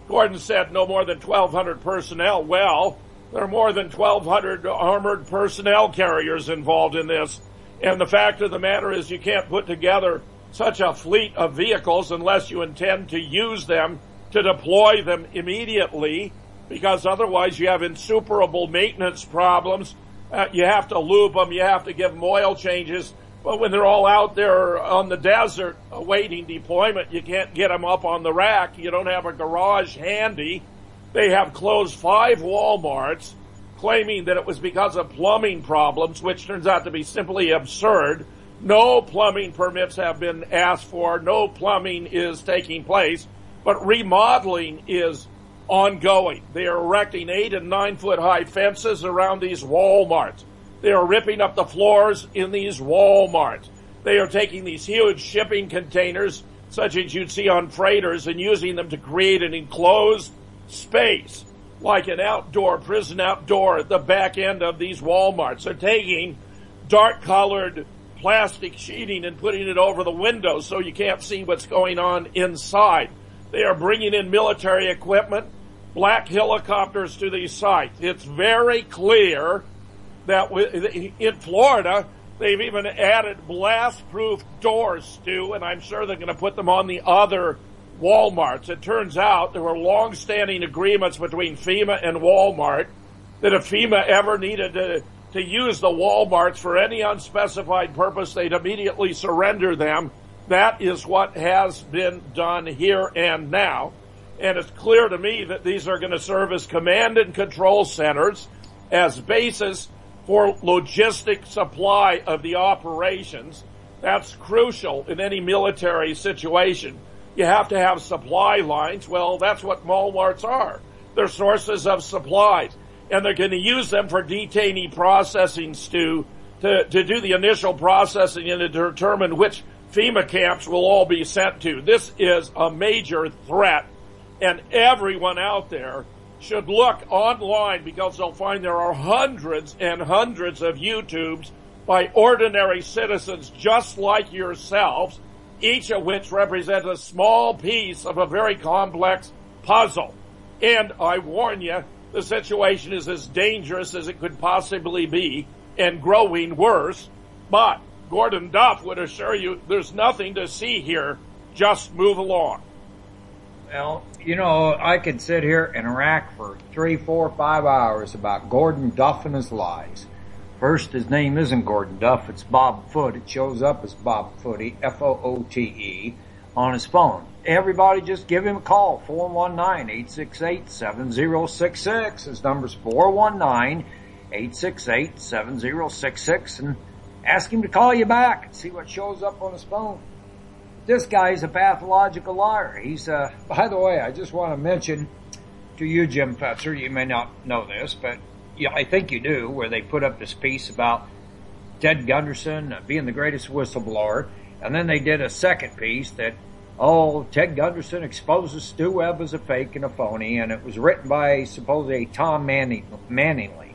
Gordon said no more than twelve hundred personnel. Well, there are more than twelve hundred armored personnel carriers involved in this. And the fact of the matter is you can't put together such a fleet of vehicles unless you intend to use them to deploy them immediately, because otherwise you have insuperable maintenance problems. Uh, you have to lube them, you have to give them oil changes. But when they're all out there on the desert awaiting deployment, you can't get them up on the rack. You don't have a garage handy. They have closed five Walmarts, claiming that it was because of plumbing problems, which turns out to be simply absurd. No plumbing permits have been asked for. No plumbing is taking place. But remodeling is ongoing. They are erecting eight and nine foot high fences around these Walmarts. They are ripping up the floors in these Walmarts. They are taking these huge shipping containers, such as you'd see on freighters, and using them to create an enclosed space, like an outdoor, prison outdoor at the back end of these Walmarts. They're taking dark-colored plastic sheeting and putting it over the windows so you can't see what's going on inside. They are bringing in military equipment, black helicopters to these sites. It's very clear that in Florida, they've even added blast-proof doors, Stu, and I'm sure they're going to put them on the other Walmarts. It turns out there were long-standing agreements between FEMA and Walmart that if FEMA ever needed to, to use the Walmarts for any unspecified purpose, they'd immediately surrender them. That is what has been done here and now. And it's clear to me that these are going to serve as command and control centers, as bases for logistic supply of the operations. That's crucial in any military situation. You have to have supply lines. Well, that's what Walmarts are. They're sources of supplies. And they're going to use them for detainee processing, Stu, to, to do the initial processing and to determine which FEMA camps will all be sent to. This is a major threat, and everyone out there should look online, because they'll find there are hundreds and hundreds of YouTubes by ordinary citizens just like yourselves, each of which represents a small piece of a very complex puzzle. And I warn you, the situation is as dangerous as it could possibly be and growing worse. But Gordon Duff would assure you there's nothing to see here. Just move along. Well, you know, I could sit here and rack for three, four, five hours about Gordon Duff and his lies. First, his name isn't Gordon Duff, it's Bob Foote. It shows up as Bob Foote, F O O T E, on his phone. Everybody just give him a call, four one nine, eight six eight, seven zero six six. His number's four one nine, eight six eight, seven zero six six, and ask him to call you back and see what shows up on his phone. This guy is a pathological liar. He's, uh, by the way, I just want to mention to you, Jim Fetzer, you may not know this, but yeah, I think you do, where they put up this piece about Ted Gunderson uh, being the greatest whistleblower, and then they did a second piece that, oh, Ted Gunderson exposes Stu Webb as a fake and a phony, and it was written by, supposedly, Tom Manning, Manningly.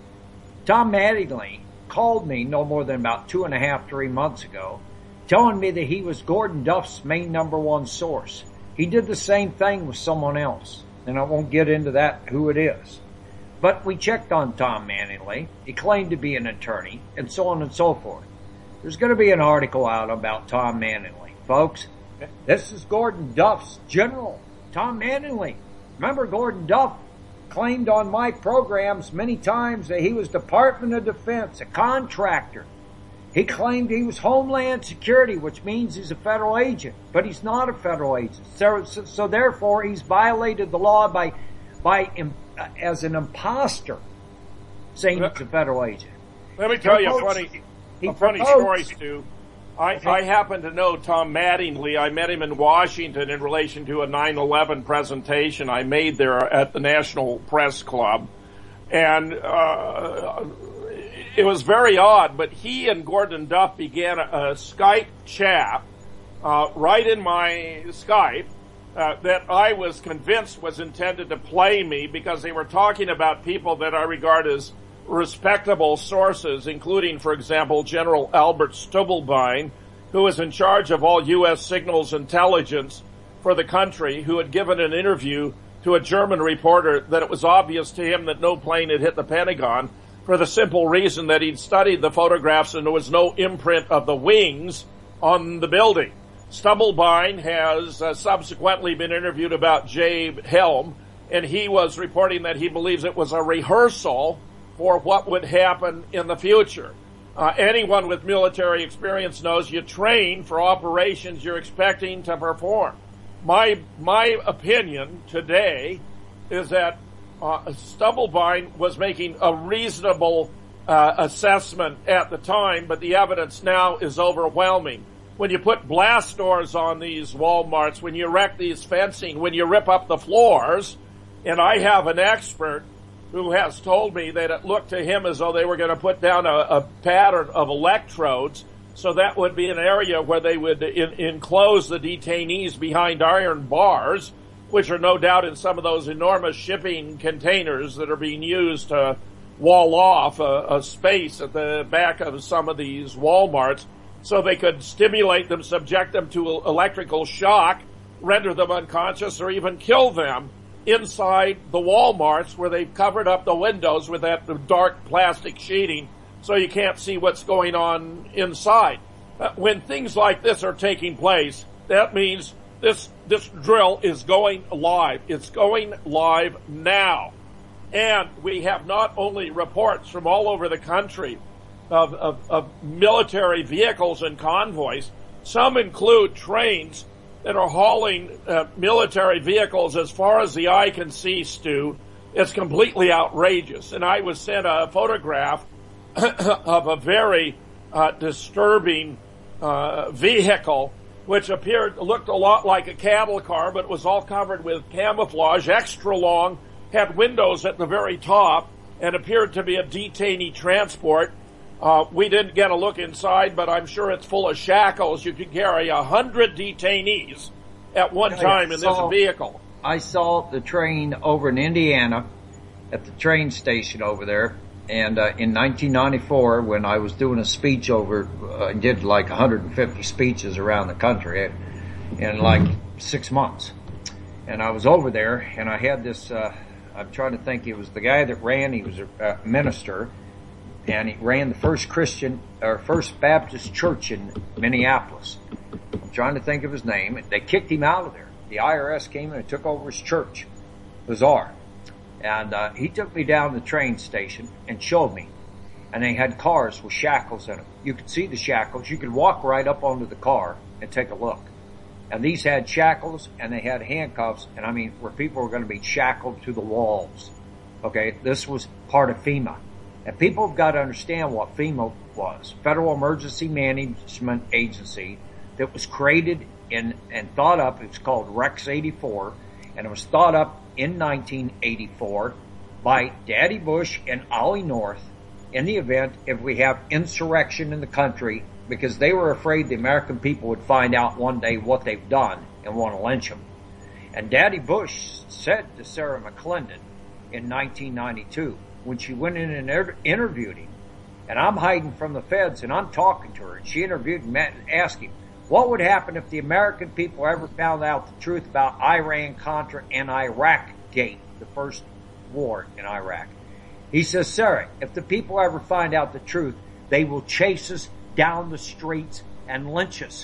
Tom Manningly called me no more than about two and a half, three months ago, telling me that he was Gordon Duff's main number one source. He did the same thing with someone else, and I won't get into that, who it is. But we checked on Tom Manningly. He claimed to be an attorney, and so on and so forth. There's going to be an article out about Tom Manningly. Folks, this is Gordon Duff's general, Tom Manningly. Remember, Gordon Duff claimed on my programs many times that he was Department of Defense, a contractor. He claimed he was Homeland Security, which means he's a federal agent, but he's not a federal agent. So, so, so therefore, he's violated the law by, by, uh, as an imposter, saying he's a federal agent. Let me tell you a funny, a funny story, Stu. I, I happen to know Tom Mattingly. I met him in Washington in relation to a nine eleven presentation I made there at the National Press Club. And, uh, it was very odd, but he and Gordon Duff began a, a Skype chat, uh, right in my Skype, uh, that I was convinced was intended to play me, because they were talking about people that I regard as respectable sources, including, for example, General Albert Stubblebine, who was in charge of all U S signals intelligence for the country, who had given an interview to a German reporter that it was obvious to him that no plane had hit the Pentagon, for the simple reason that he'd studied the photographs and there was no imprint of the wings on the building. Stubblebine has uh, subsequently been interviewed about Jade Helm, and he was reporting that he believes it was a rehearsal for what would happen in the future. Uh, anyone with military experience knows you train for operations you're expecting to perform. My my opinion today is that uh, Stubblebine was making a reasonable uh, assessment at the time, but the evidence now is overwhelming. When you put blast doors on these Walmarts, when you erect these fencing, when you rip up the floors, and I have an expert who has told me that it looked to him as though they were going to put down a, a pattern of electrodes, so that would be an area where they would in, enclose the detainees behind iron bars, which are no doubt in some of those enormous shipping containers that are being used to wall off a, a space at the back of some of these Walmarts, so they could stimulate them, subject them to electrical shock, render them unconscious, or even kill them inside the Walmarts where they've covered up the windows with that dark plastic sheeting so you can't see what's going on inside. Uh, when things like this are taking place, that means this this drill is going live. It's going live now. And we have not only reports from all over the country of, of, of military vehicles and convoys, some include trains that are hauling uh, military vehicles as far as the eye can see, Stu. It's completely outrageous. And I was sent a photograph of a very uh, disturbing uh, vehicle, which appeared, looked a lot like a cattle car, but was all covered with camouflage, extra long, had windows at the very top, and appeared to be a detainee transport. Uh, we didn't get a look inside, but I'm sure it's full of shackles. You could carry a hundred detainees at one time in this vehicle. I saw the train over in Indiana at the train station over there. And uh, in nineteen ninety-four, when I was doing a speech over, I uh, did like one hundred fifty speeches around the country in like six months. And I was over there, and I had this, uh, I'm trying to think, it was the guy that ran, he was a, a minister, and he ran the first Christian, or first Baptist church in Minneapolis. I'm trying to think of his name. They kicked him out of there. The I R S came and took over his church. Bizarre. And uh, he took me down to the train station and showed me. And they had cars with shackles in them. You could see the shackles. You could walk right up onto the car and take a look. And these had shackles and they had handcuffs. And I mean, where people were going to be shackled to the walls. Okay, this was part of FEMA. And people have got to understand what FEMA was. Federal Emergency Management Agency that was created in and thought up. It was called Rex eighty-four. And it was thought up in nineteen eighty-four by Daddy Bush and Ollie North in the event if we have insurrection in the country, because they were afraid the American people would find out one day what they've done and want to lynch them. And Daddy Bush said to Sarah McClendon in nineteen ninety-two, when she went in and inter- interviewed him, and I'm hiding from the feds and I'm talking to her, and she interviewed him and asked him, what would happen if the American people ever found out the truth about Iran-Contra and Iraq-Gate, the first war in Iraq? He says, Sarah, if the people ever find out the truth, they will chase us down the streets and lynch us.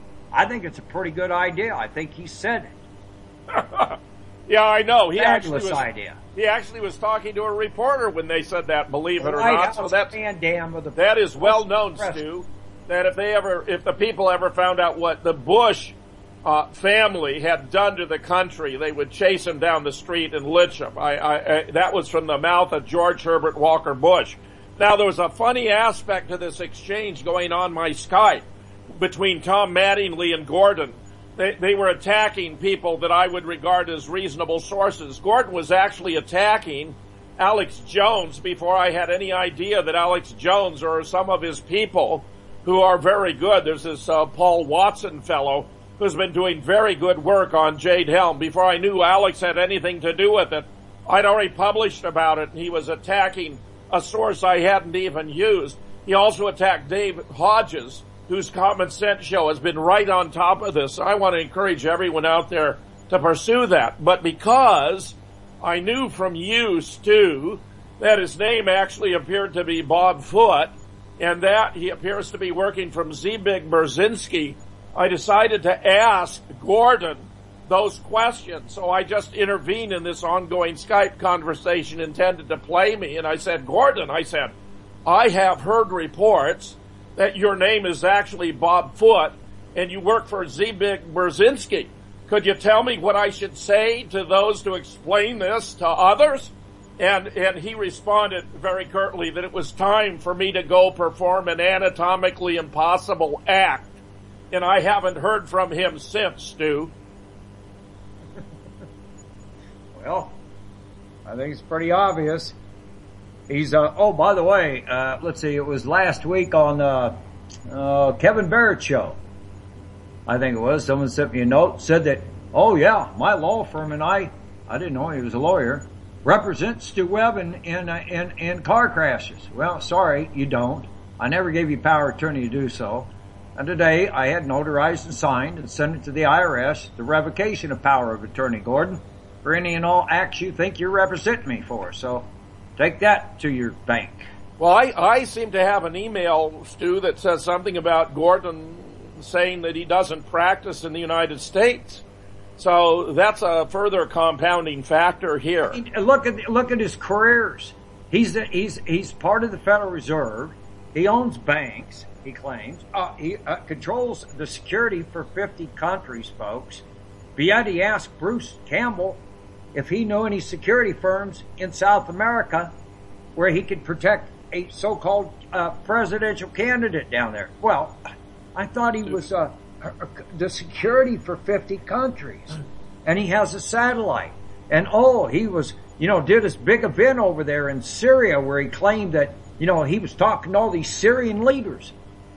I think it's a pretty good idea. I think he said it. Yeah, I know. He Fabulous actually was, idea. He actually was talking to a reporter when they said that, believe it or Right not. So that's, Van Dam of the that is well known, Stu, that if they ever, if the people ever found out what the Bush uh, family had done to the country, they would chase him down the street and lynch him. I, I, I, that was from the mouth of George Herbert Walker Bush. Now, there was a funny aspect to this exchange going on my Skype between Tom Mattingly and Gordon. They, they were attacking people that I would regard as reasonable sources. Gordon was actually attacking Alex Jones before I had any idea that Alex Jones or some of his people who are very good. There's this uh, Paul Watson fellow who's been doing very good work on Jade Helm. Before I knew Alex had anything to do with it, I'd already published about it, and he was attacking a source I hadn't even used. He also attacked Dave Hodges, whose Common Sense show has been right on top of this. I want to encourage everyone out there to pursue that. But because I knew from you, Stu, that his name actually appeared to be Bob Foote, and that he appears to be working from Zbig Brzezinski, I decided to ask Gordon those questions. So I just intervened in this ongoing Skype conversation intended to play me, and I said, Gordon, I said, I have heard reports that your name is actually Bob Foote, and you work for Zbig Brzezinski. Could you tell me what I should say to those to explain this to others? And, and he responded very curtly that it was time for me to go perform an anatomically impossible act. And I haven't heard from him since, Stu. Well, I think it's pretty obvious. He's, uh, oh, by the way, uh, let's see, it was last week on, uh, uh, Kevin Barrett's show. I think it was. Someone sent me a note, said that, oh yeah, my law firm and I, I didn't know he was a lawyer, represent Stu Webb in, in, uh, in, in car crashes. Well, sorry, you don't. I never gave you power of attorney to do so. And today I had notarized and signed and sent it to the I R S, the revocation of power of attorney, Gordon, for any and all acts you think you're representing me for. So take that to your bank. Well, I, I seem to have an email, Stu, that says something about Gordon saying that he doesn't practice in the United States. So that's a further compounding factor here. Look at look at his careers. He's he's he's part of the Federal Reserve. He owns banks. He claims uh, he uh, controls the security for fifty countries, folks. But yet he asked Bruce Campbell if he knew any security firms in South America where he could protect a so-called uh, presidential candidate down there. Well, I thought he was uh, the security for fifty countries, and he has a satellite. And oh, he was, you know, did this big event over there in Syria where he claimed that, you know, he was talking to all these Syrian leaders.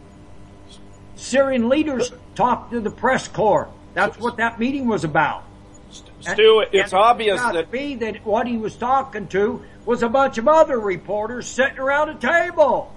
Syrian leaders talked to the press corps. That's what that meeting was about. Stu, and, it's and obvious it that be that what he was talking to was a bunch of other reporters sitting around a table.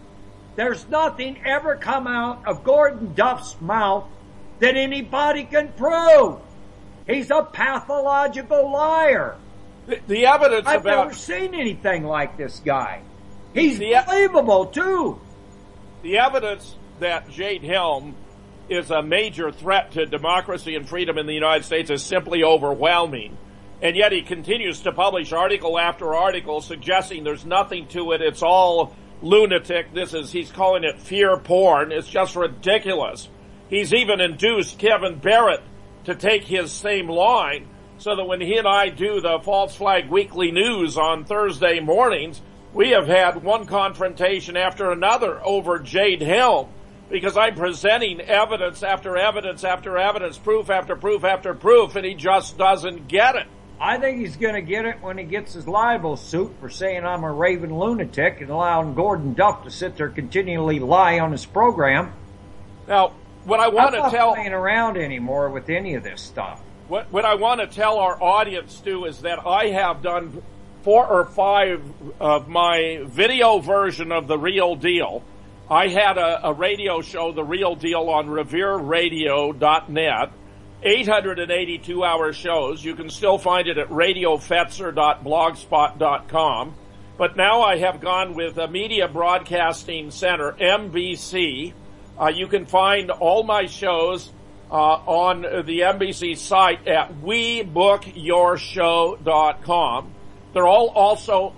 There's nothing ever come out of Gordon Duff's mouth that anybody can prove. He's a pathological liar. The, the evidence I've about... never seen anything like this guy. He's the, believable, too. The evidence that Jade Helm is a major threat to democracy and freedom in the United States is simply overwhelming. And yet he continues to publish article after article suggesting there's nothing to it. It's all lunatic. This is, he's calling it fear porn. It's just ridiculous. He's even induced Kevin Barrett to take his same line so that when he and I do the False Flag Weekly News on Thursday mornings, we have had one confrontation after another over Jade Helm because I'm presenting evidence after evidence after evidence, proof after proof after proof, and he just doesn't get it. I think he's going to get it when he gets his libel suit for saying I'm a raving lunatic and allowing Gordon Duff to sit there continually lie on his program. Now, what I want I'm to not tell... playing around anymore with any of this stuff. What, what I want to tell our audience, Stu, is that I have done four or five of my video version of The Real Deal. I had a, a radio show, The Real Deal, on revere radio dot net. eight hundred eighty-two hour shows. You can still find it at radio fetzer dot blogspot dot com. But now I have gone with a Media Broadcasting Center, M B C. Uh, you can find all my shows uh, on the M B C site at we book your show dot com. They're all also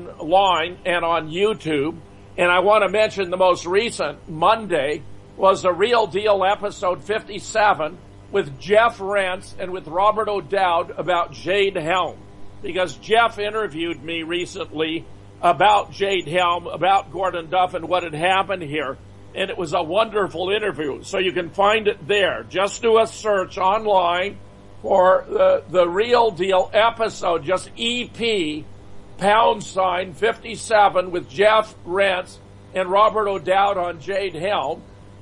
online and on YouTube. And I want to mention the most recent, Monday, was a Real Deal episode fifty-seven with Jeff Rentz and with Robert O'Dowd about Jade Helm. Because Jeff interviewed me recently about Jade Helm, about Gordon Duff and what had happened here. And it was a wonderful interview. So you can find it there. Just do a search online for the, the Real Deal episode, just E P pound sign fifty-seven with Jeff Rentz and Robert O'Dowd on Jade Helm.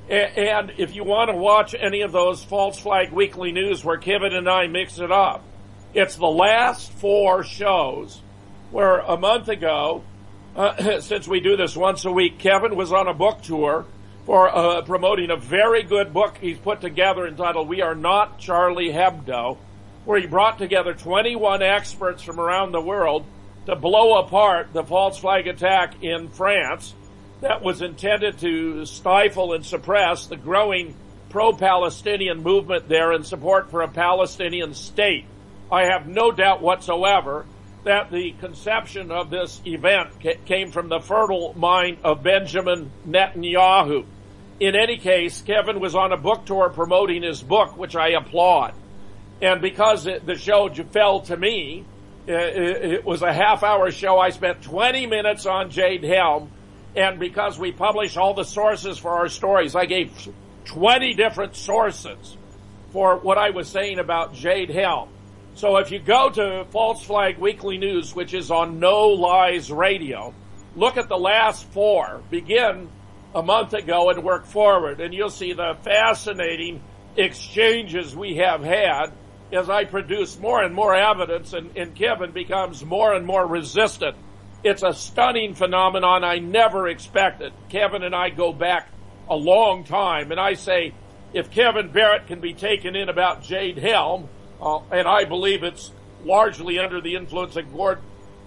And if you want to watch any of those False Flag Weekly News where Kevin and I mix it up, it's the last four shows where a month ago, uh, since we do this once a week, Kevin was on a book tour for uh, promoting a very good book he's put together entitled We Are Not Charlie Hebdo. where he brought together twenty-one experts from around the world to blow apart the false flag attack in France that was intended to stifle and suppress the growing pro-Palestinian movement there in support for a Palestinian state. I have no doubt whatsoever that the conception of this event came from the fertile mind of Benjamin Netanyahu. In any case, Kevin was on a book tour promoting his book, which I applaud. And because it, the show fell to me, it, it was a half-hour show. I spent twenty minutes on Jade Helm, and because we publish all the sources for our stories, I gave twenty different sources for what I was saying about Jade Helm. So if you go to False Flag Weekly News, which is on No Lies Radio, look at the last four, begin a month ago and work forward, and you'll see the fascinating exchanges we have had as I produce more and more evidence, and, and Kevin becomes more and more resistant. It's a stunning phenomenon I never expected. Kevin and I go back a long time, and I say, if Kevin Barrett can be taken in about Jade Helm, Uh, and I believe it's largely under the influence of Gordon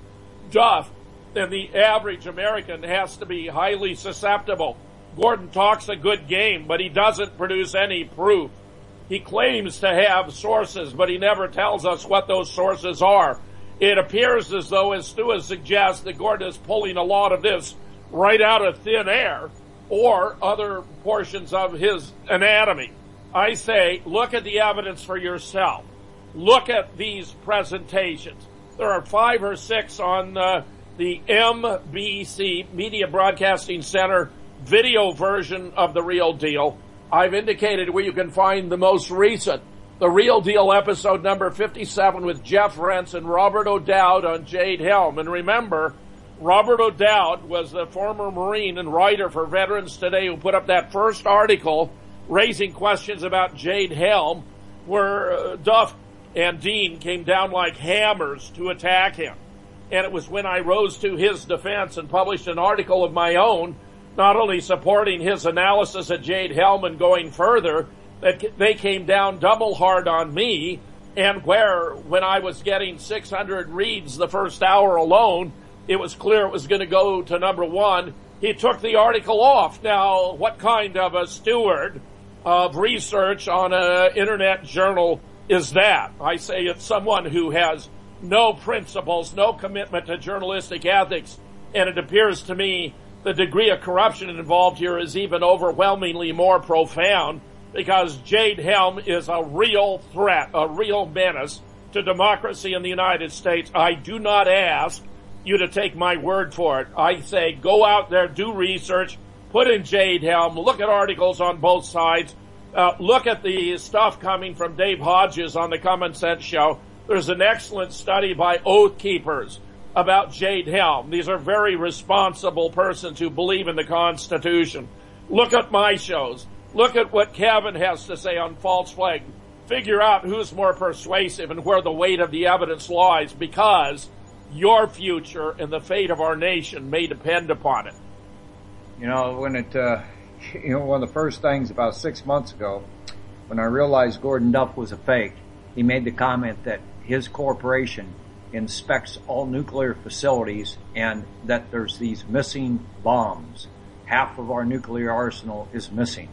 Duff, then the average American has to be highly susceptible. Gordon talks a good game, but he doesn't produce any proof. He claims to have sources, but he never tells us what those sources are. It appears as though, as Stu has suggested, that Gordon is pulling a lot of this right out of thin air or other portions of his anatomy. I say, look at the evidence for yourself. Look at these presentations. There are five or six on uh, the M B C, Media Broadcasting Center, video version of The Real Deal. I've indicated where you can find the most recent, The Real Deal episode number fifty-seven with Jeff Rentz and Robert O'Dowd on Jade Helm. And remember, Robert O'Dowd was the former Marine and writer for Veterans Today who put up that first article raising questions about Jade Helm, where uh, Duff and Dean came down like hammers to attack him. And it was when I rose to his defense and published an article of my own, not only supporting his analysis of Jade Helm and going further, that they came down double hard on me, and where, when I was getting six hundred reads the first hour alone, it was clear it was going to go to number one. He took the article off. Now, what kind of a steward of research on an internet journal is that? I say it's someone who has no principles, no commitment to journalistic ethics, and it appears to me the degree of corruption involved here is even overwhelmingly more profound, because Jade Helm is a real threat, a real menace to democracy in the United States. I do not ask you to take my word for it. I say go out there, do research, put in Jade Helm, look at articles on both sides, Uh, look at the stuff coming from Dave Hodges on the Common Sense Show. There's an excellent study by Oath Keepers about Jade Helm. These are very responsible persons who believe in the Constitution. Look at my shows. Look at what Kevin has to say on False Flag. Figure out who's more persuasive and where the weight of the evidence lies, because your future and the fate of our nation may depend upon it. You know, when it, uh, you know, one of the first things about six months ago, when I realized Gordon Duff was a fake, he made the comment that his corporation inspects all nuclear facilities and that there's these missing bombs. Half of our nuclear arsenal is missing.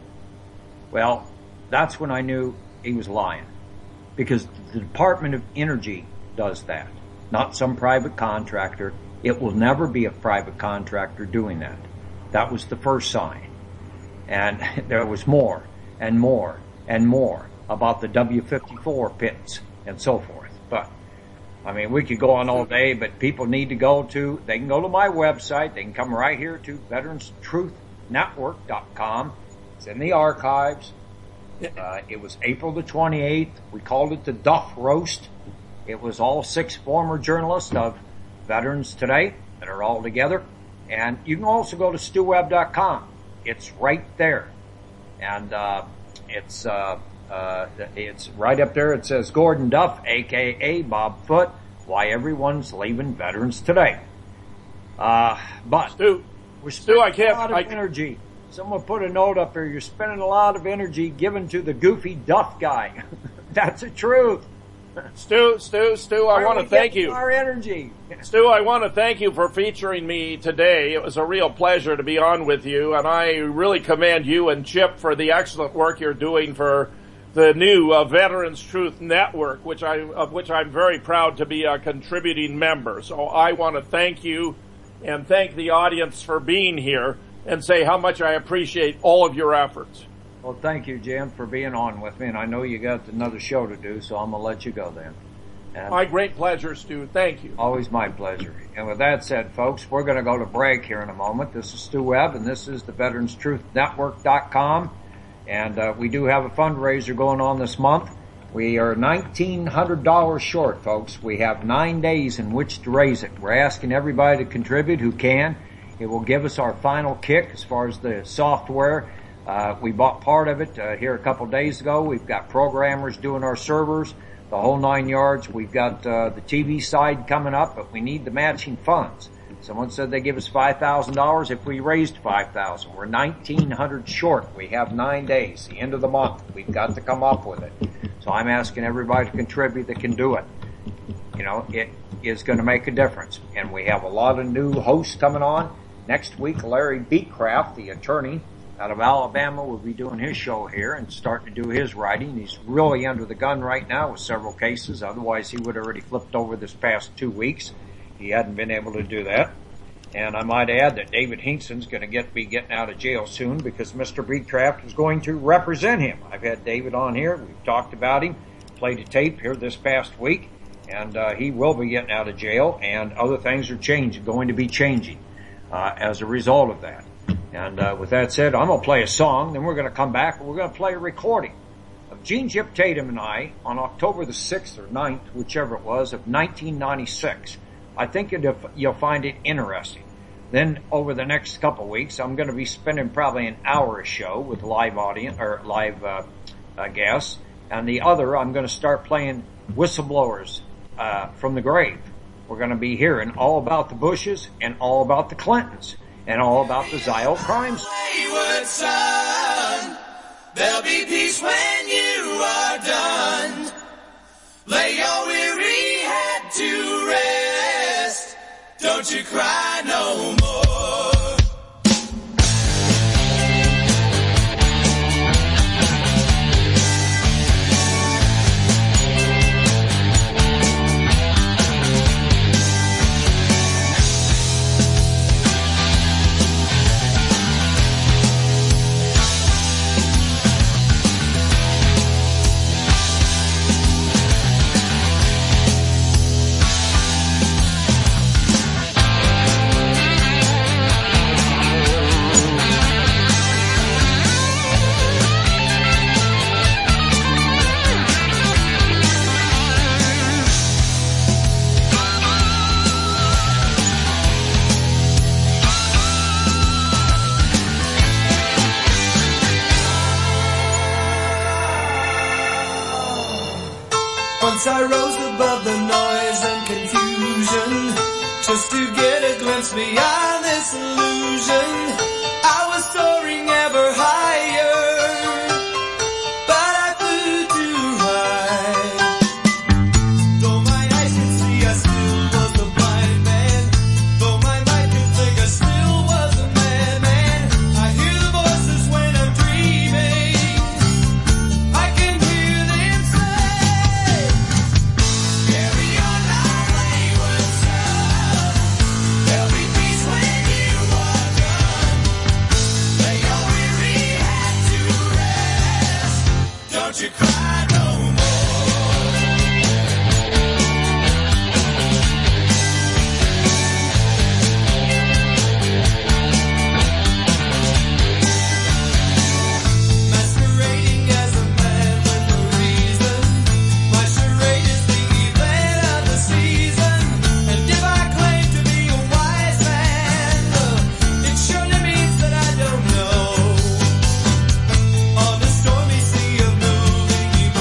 Well, that's when I knew he was lying, because the Department of Energy does that, not some private contractor. It will never be a private contractor doing that. That was the first sign. And there was more and more and more about the W fifty-four pits and so forth. But, I mean, we could go on all day, but people need to go to, they can go to my website. They can come right here to veterans truth network dot com. It's in the archives. Uh, it was April the twenty-eighth. We called it the Duff Roast. It was all six former journalists of Veterans Today that are all together. And you can also go to stu web dot com. It's right there. And, uh, it's, uh, uh, it's right up there. It says Gordon Duff, aka Bob Foote, why everyone's leaving Veterans Today. Uh, but Stu, we're spending Stu, I can't, a lot of I, energy. Someone put a note up here. You're spending a lot of energy given to the goofy Duff guy. That's the truth. Stu, Stu, Stu, I want to thank you. Our energy. Stu, I want to thank you for featuring me today. It was a real pleasure to be on with you, and I really commend you and Chip for the excellent work you're doing for the new uh, Veterans Truth Network, which I, of which I'm very proud to be a contributing member. So I want to thank you and thank the audience for being here and say how much I appreciate all of your efforts. Well, thank you, Jim, for being on with me, and I know you got another show to do, so I'm going to let you go then. And my great pleasure, Stu. Thank you. Always my pleasure. And with that said, folks, we're going to go to break here in a moment. This is Stu Webb, and this is the Veterans Truth Network dot com. And uh, we do have a fundraiser going on this month. We are nineteen hundred dollars short, folks. We have nine days in which to raise it. We're asking everybody to contribute who can. It will give us our final kick as far as the software. Uh, we bought part of it uh, here a couple days ago. We've got programmers doing our servers, the whole nine yards. We've got uh, the T V side coming up, but we need the matching funds. Someone said they give us five thousand dollars if we raised five thousand dollars. We're nineteen hundred dollars short. We have nine days, the end of the month. We've got to come up with it. So I'm asking everybody to contribute that can do it. You know, it is going to make a difference. And we have a lot of new hosts coming on. Next week, Larry Beatcraft, the attorney out of Alabama, will be doing his show here and starting to do his writing. He's really under the gun right now with several cases. Otherwise, he would have already flipped over this past two weeks. He hadn't been able to do that. And I might add that David Hinson's going to get be getting out of jail soon because Mister Beatcraft is going to represent him. I've had David on here. We've talked about him, played a tape here this past week, and uh, he will be getting out of jail, and other things are changing, going to be changing uh, as a result of that. And uh, with that said, I'm going to play a song, then we're going to come back and we're going to play a recording of Gene Chip Tatum and I on October the sixth or ninth, whichever it was, of nineteen ninety-six. I think you'll find it interesting. Then over the next couple of weeks, I'm going to be spending probably an hour a show with live audience or live uh, uh, guests. And the other, I'm going to start playing whistleblowers uh, from the grave. We're going to be hearing all about the Bushes and all about the Clintons and all about the Zio crimes. Wayward son, there'll be peace when you are done. Lay your weary head to rest. Don't you cry no more. Once I rose above the noise and confusion, just to get a glimpse beyond this illusion. I was soaring ever higher, but I flew too high. Though my eyes could see, I still was a blind man. Though my mind could think, I still was a madman. I hear the voices when I'm dreaming. I can hear them say, carry on my wayward son. There'll be peace when you are done. Lay your weary head to rest. Don't you cry no more. Masquerading as a man with no reason. My charade is the event of the season. And if I claim to be a wise man, uh, it surely means that I don't know. On the stormy sea of moving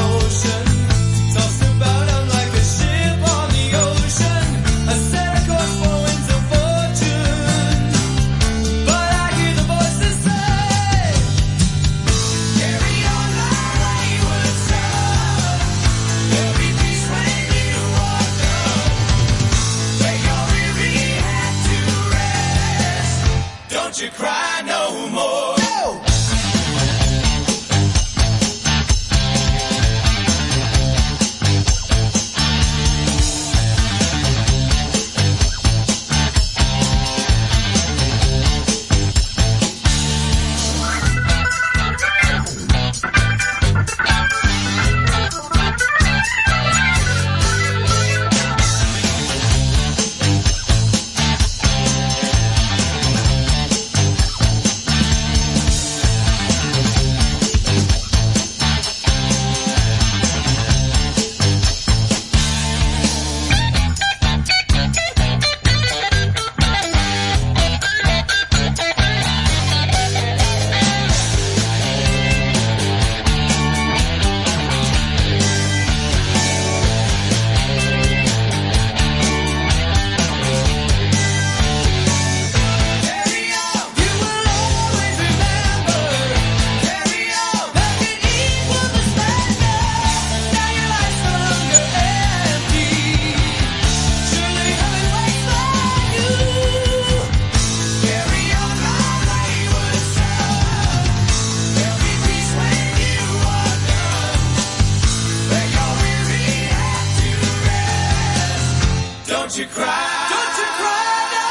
Don't you cry, don't you cry no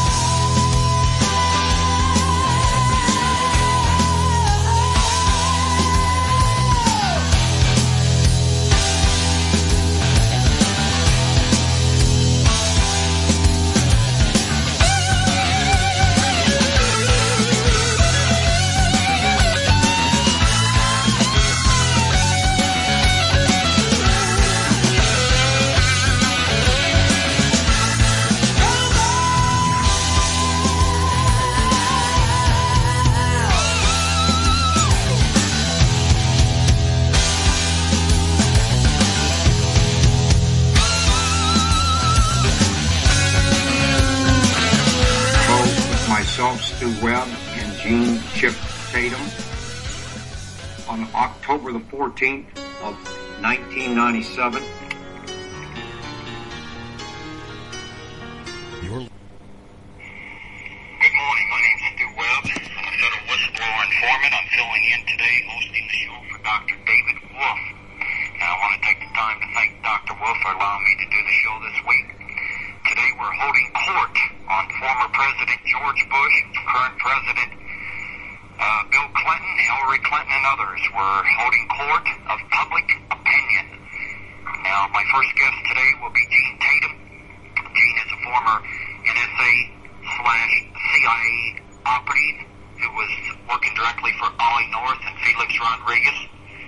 Stu Webb and Gene Chip Tatum on October the fourteenth of nineteen ninety-seven. You're... Good morning, my name's Stu Webb. I'm a federal whistleblower informant. I'm filling in today, hosting the show for Doctor David Wolf. Now, I want to take the time to thank Doctor Wolf for allowing me to do the show this week. Today we're holding court on former President George Bush, current President uh, Bill Clinton, Hillary Clinton, and others. We're holding court of public opinion. Now, my first guest today will be Gene Tatum. Gene is a former N S A slash C I A operative who was working directly for Ollie North and Felix Rodriguez.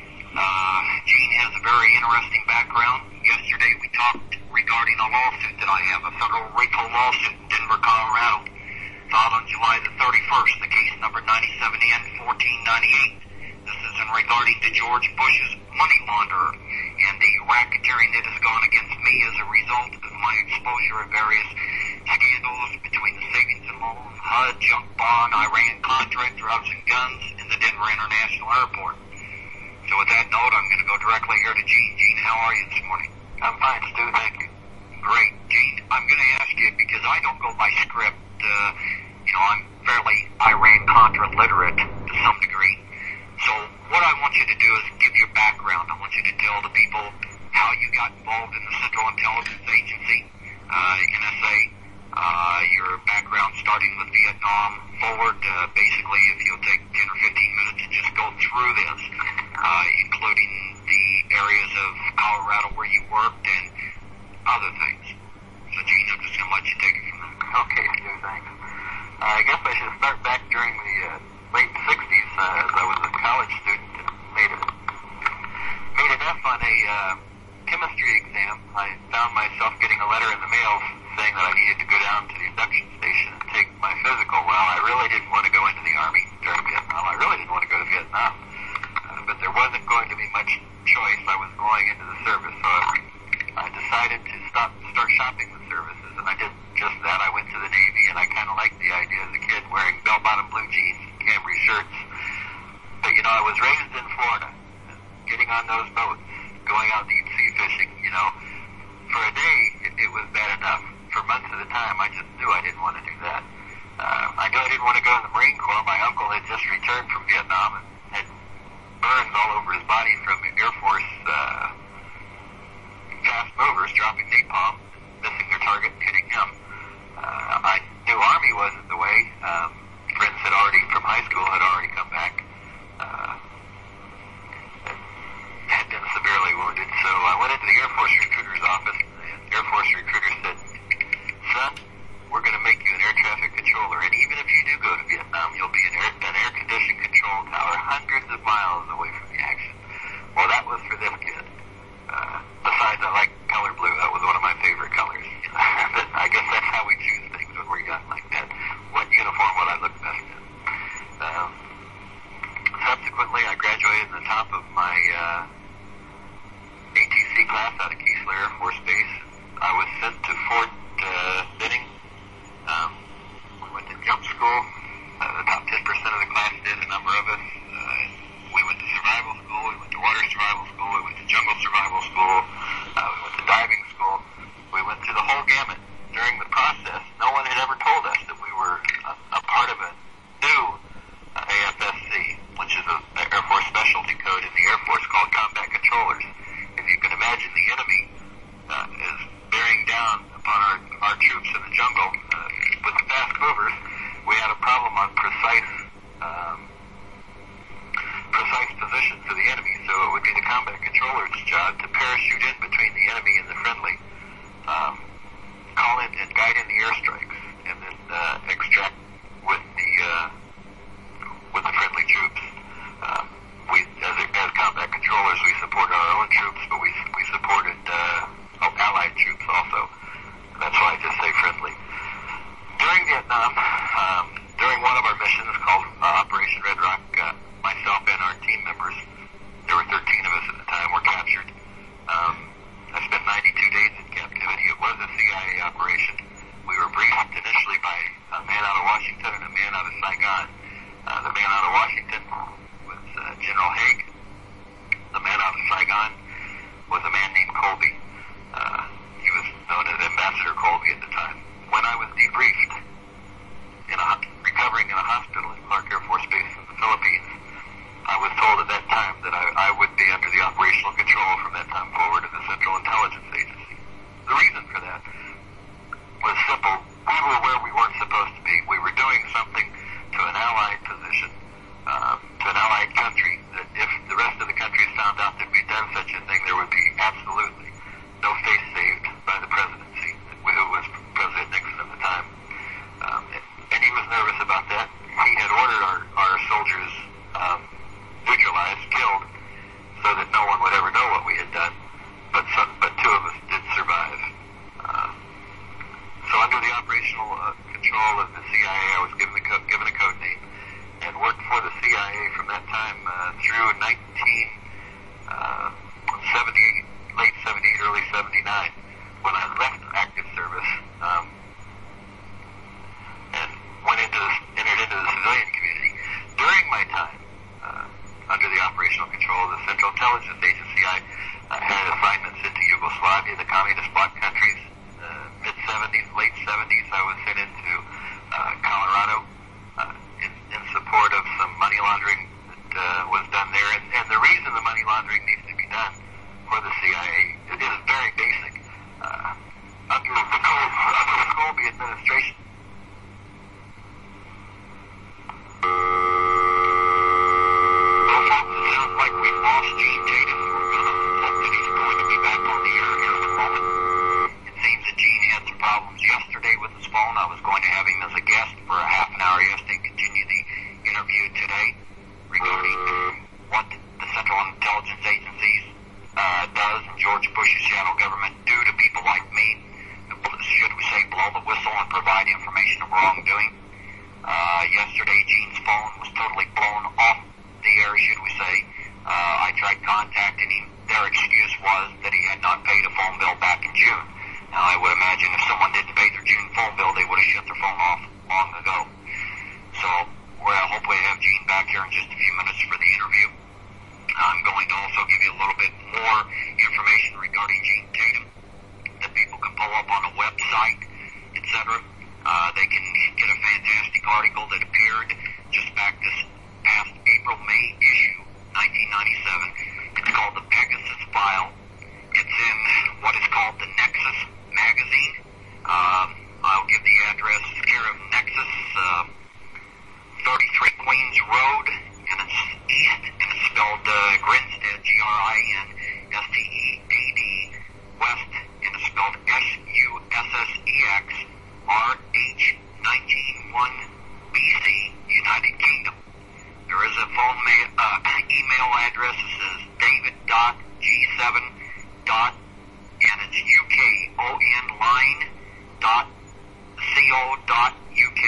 Uh, Gene has a very interesting background. Yesterday we talked regarding a lawsuit that I have, a federal RICO lawsuit in Denver, Colorado, filed on July the thirty-first, the case number ninety-seven N fourteen ninety-eight. This is in regarding to George Bush's money launderer and the racketeering that has gone against me as a result of my exposure of various scandals between the savings and loan, H U D, junk bond, Iran contract, drugs and guns, and the Denver International Airport. So with that note, I'm going to go directly here to Gene. Gene, how are you this morning? I'm fine, Stu. Thank you. Great. Gene, I'm going to ask you, because I don't go by script, uh, you know, I'm fairly Iran-Contra literate to some degree. So what I want you to do is give your background. I want you to tell the people how you got involved in the Central Intelligence Agency, uh, N S A, uh, your background starting with Vietnam forward. Uh, basically, if you'll take ten or fifteen minutes and just go through this, uh, including the areas of Colorado where you worked and other things. So, Gene, I'm just going to let you take it from there. Okay, Stu, thanks. Uh, I guess I should start back during the uh, late sixties uh, as I was a college student and made, a, made an F on a uh, chemistry exam. I found myself getting a letter in the mail saying that I needed to go down to the induction station and take my physical. Well, I really didn't want to go into the Army during Vietnam. I really didn't want to go to Vietnam. Uh, but there wasn't going to be much choice. I was going into the service, so I, I decided to stop, start shopping the services, and I did just that. I went to the Navy, and I kind of liked the idea as a kid wearing bell-bottom blue jeans and Camry shirts. But, you know, I was raised in Florida, getting on those boats, going out deep sea fishing, you know. For a day, it, it was bad enough. For months at a time, I just knew I didn't want to do that. Uh, I knew I didn't want to go in the Marine Corps. My uncle had just returned from Vietnam and had burns all over his body from Air Force uh, fast movers dropping napalm, missing their target, hitting him. Uh, I knew Army wasn't the way. Um, friends had already, from high school, had already come back. Uh, had been severely wounded. So I went into the Air Force recruiter's office, and the Air Force recruiter said, "Son, we're going to make you an air traffic controller, and even if you do go to Vietnam, you'll be an air, an air-conditioned control tower hundreds of miles away from the action." Well, that was for this kid. Uh, besides, I like color blue. That was one of my favorite colors. But I guess that's how we choose things when we're young like that. What uniform would I look best in? Um, subsequently, I graduated in the top of my uh, A T C class out of Keesler Air Force Base. I was sent to Fort uh, Benning. Um, we went to jump school. Uh, the top ten percent of the class did, a number of us. Uh, we went to survival school. We went to water survival school. We went to jungle survival school. Uh, we went to diving school. We went through the whole gamut. During the process, no one had ever told us that we were a, a part of a new uh, A F S C, which is a, the Air Force specialty code in the Air Force called combat controllers. If you can imagine, the enemy uh, is Intelligence Agency. I uh, had assignments into Yugoslavia, the communist bloc countries, uh, mid-seventies, late seventies. I was sent into uh, Colorado uh, in, in support of some money laundering that uh, was done there. And, and the reason the money laundering needs to be done for the C I A is, is very basic. Uh, under the Colby, under the Colby administration, it sounds like we've lost Gene Tatum. We're going to hope that he's going to be back on the air here in a moment. It seems that Gene had some problems yesterday with his phone. I was going to have him as a guest for a half an hour yesterday, continue the interview today regarding what the Central Intelligence Agencies uh, does and George Bush's shadow government do to people like me, should we say blow the whistle and provide information of wrongdoing. Uh, yesterday, Gene's phone was totally blown off the air, should we say. Uh, I tried contacting him. Their excuse was that he had not paid a phone bill back in June. Now, I would imagine if someone didn't pay their June phone bill, they would have shut their phone off long ago. So, we'll hopefully have Gene back here in just a few minutes for the interview. I'm going to also give you a little bit more information regarding Gene Tatum that people can pull up on a website, et cetera. Uh, they can get a fantastic article that appeared just back this past April-May issue, nineteen ninety-seven. It's called the Pegasus File. It's in what is called the Nexus magazine. Um, I'll give the address, care of Nexus, uh, thirty-three Queens Road, and it's east, and it's spelled uh, Grinstead, G R I N S T E A D, west, and it's spelled S U S S E X R H nineteen one B C, United Kingdom. There is a phone ma- uh, email address that says david dot g seven dot, and it's U K O N line dot co dot U K.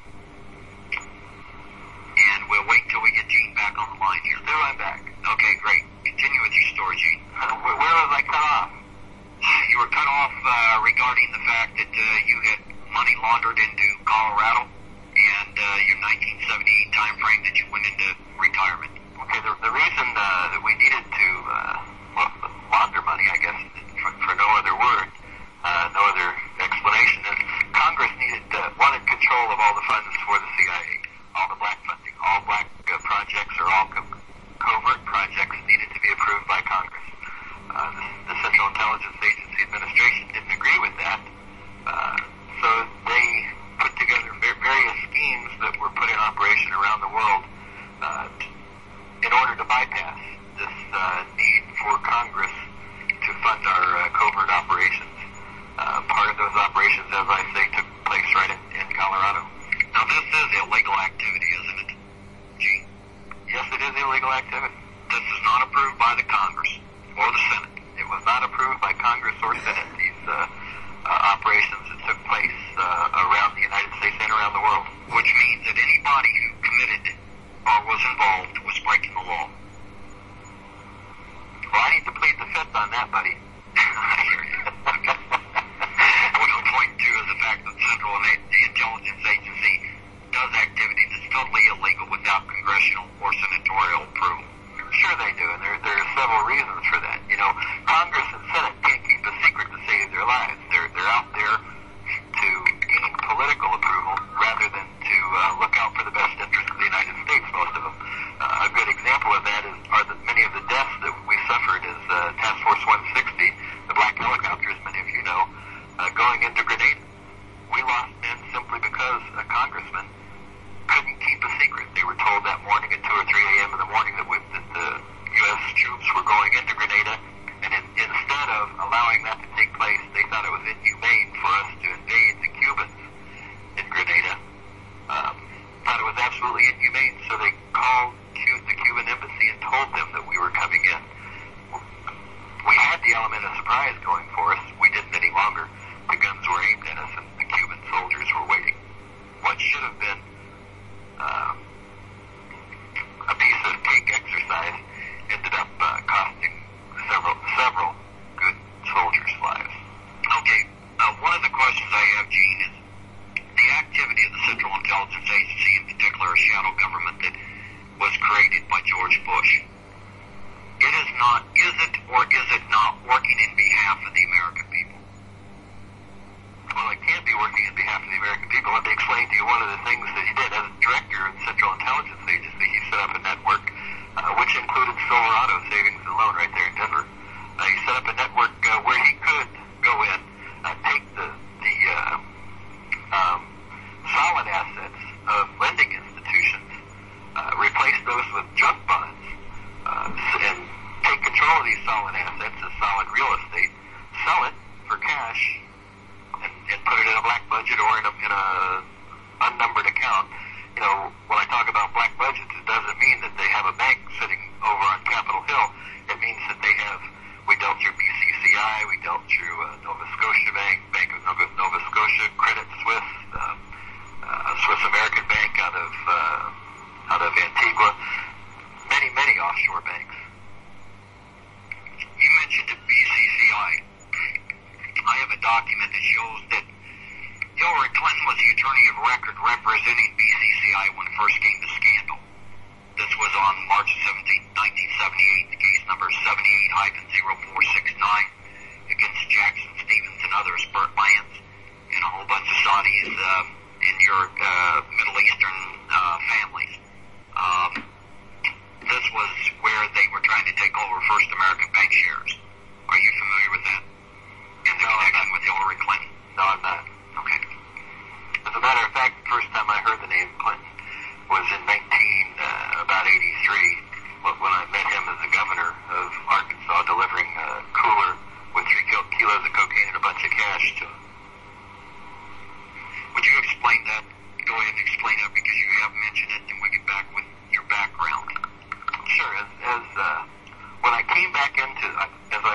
And we'll wait till we get Gene back on the line here. There, I'm back. Okay, great. Continue with your story, Gene. Uh, where, where was I cut off? You were cut off uh, regarding the fact that uh, you had money laundered into Colorado and uh, your nineteen seventy-eight time frame that you went into retirement. Okay, the, the reason uh, that we needed to uh, well, launder money, I guess, for, for no other word, uh, no other explanation, is Congress needed uh, wanted control of all the funds for the C I A, all the black funding, all black uh, projects or all co- covert projects needed to be approved by Congress. Uh, the, the Central Intelligence Agency administration didn't agree with that, uh, so they put together various schemes that were put in operation around the world uh, in order to bypass this uh, need for Congress to fund our uh, covert operations. Uh, part of those operations, as I say, took place right in, in Colorado. Now, this is illegal activity, isn't it, Gene? Yes, it is illegal activity. This is not approved by the Congress or the Senate. It was not approved by Congress or Senate, these uh, uh, operations that took place uh, around the United States and around the world, which means that anybody who committed or was involved was breaking the law. Well, I need to plead the fifth on that, buddy. I hear you. What I'll point to is the fact that the Central Intelligence Agency does activities that's totally illegal without congressional or senatorial approval. Sure they do, and there, there are several reasons for that. You know, Congress and Senate can't keep a secret to save their lives. They're, they're out there to gain political approval rather than to uh, look out for the best interests of the United States, most of them. Uh, a good example of that is are the, many of the deaths that we suffered as uh, Task Force one sixty, the black helicopters, many of you know, uh, going into Grenada. We lost men simply because a congressman couldn't keep a secret. They were told that morning at two or three a.m. in the morning that, we, that the U S troops were going into quality solid assets as solid real estate, sell it for cash, and, and put it in a black budget or in a, in a unnumbered account. You know, when I talk about black budgets, it doesn't mean that they have a bank sitting over on Capitol Hill. It means that they have, we dealt through B C C I, we dealt through uh, Nova Scotia Bank, Bank of Nova, Nova Scotia, Credit Suisse, uh, uh, Swiss American Bank out of uh, out of Antigua, many, many offshore banks. You mentioned the B C C I. I have a document that shows that Hillary Clinton was the attorney of record representing B C C I when it first came to scandal. This was on March seventeenth, nineteen seventy-eight, the case number seventy-eight oh four six nine against Jackson, Stevens, and others, Burt Lance, and a whole bunch of Saudis uh, in your uh, Middle Eastern uh, families. Um, this was where they were trying to take over First American Bank shares. Are you familiar with that? In the no, connection with Hillary Clinton? No, I'm not. Okay. As a matter of fact, the first time I heard the name Clinton was in nineteen uh, about eighty-three, when I met him as the governor of Arkansas, delivering a cooler with three kilos of cocaine and a bunch of cash to him. Would you explain that? Go ahead and explain that, because you have mentioned it, and we get back with your background. Sure. As, as uh, when I came back into, uh, as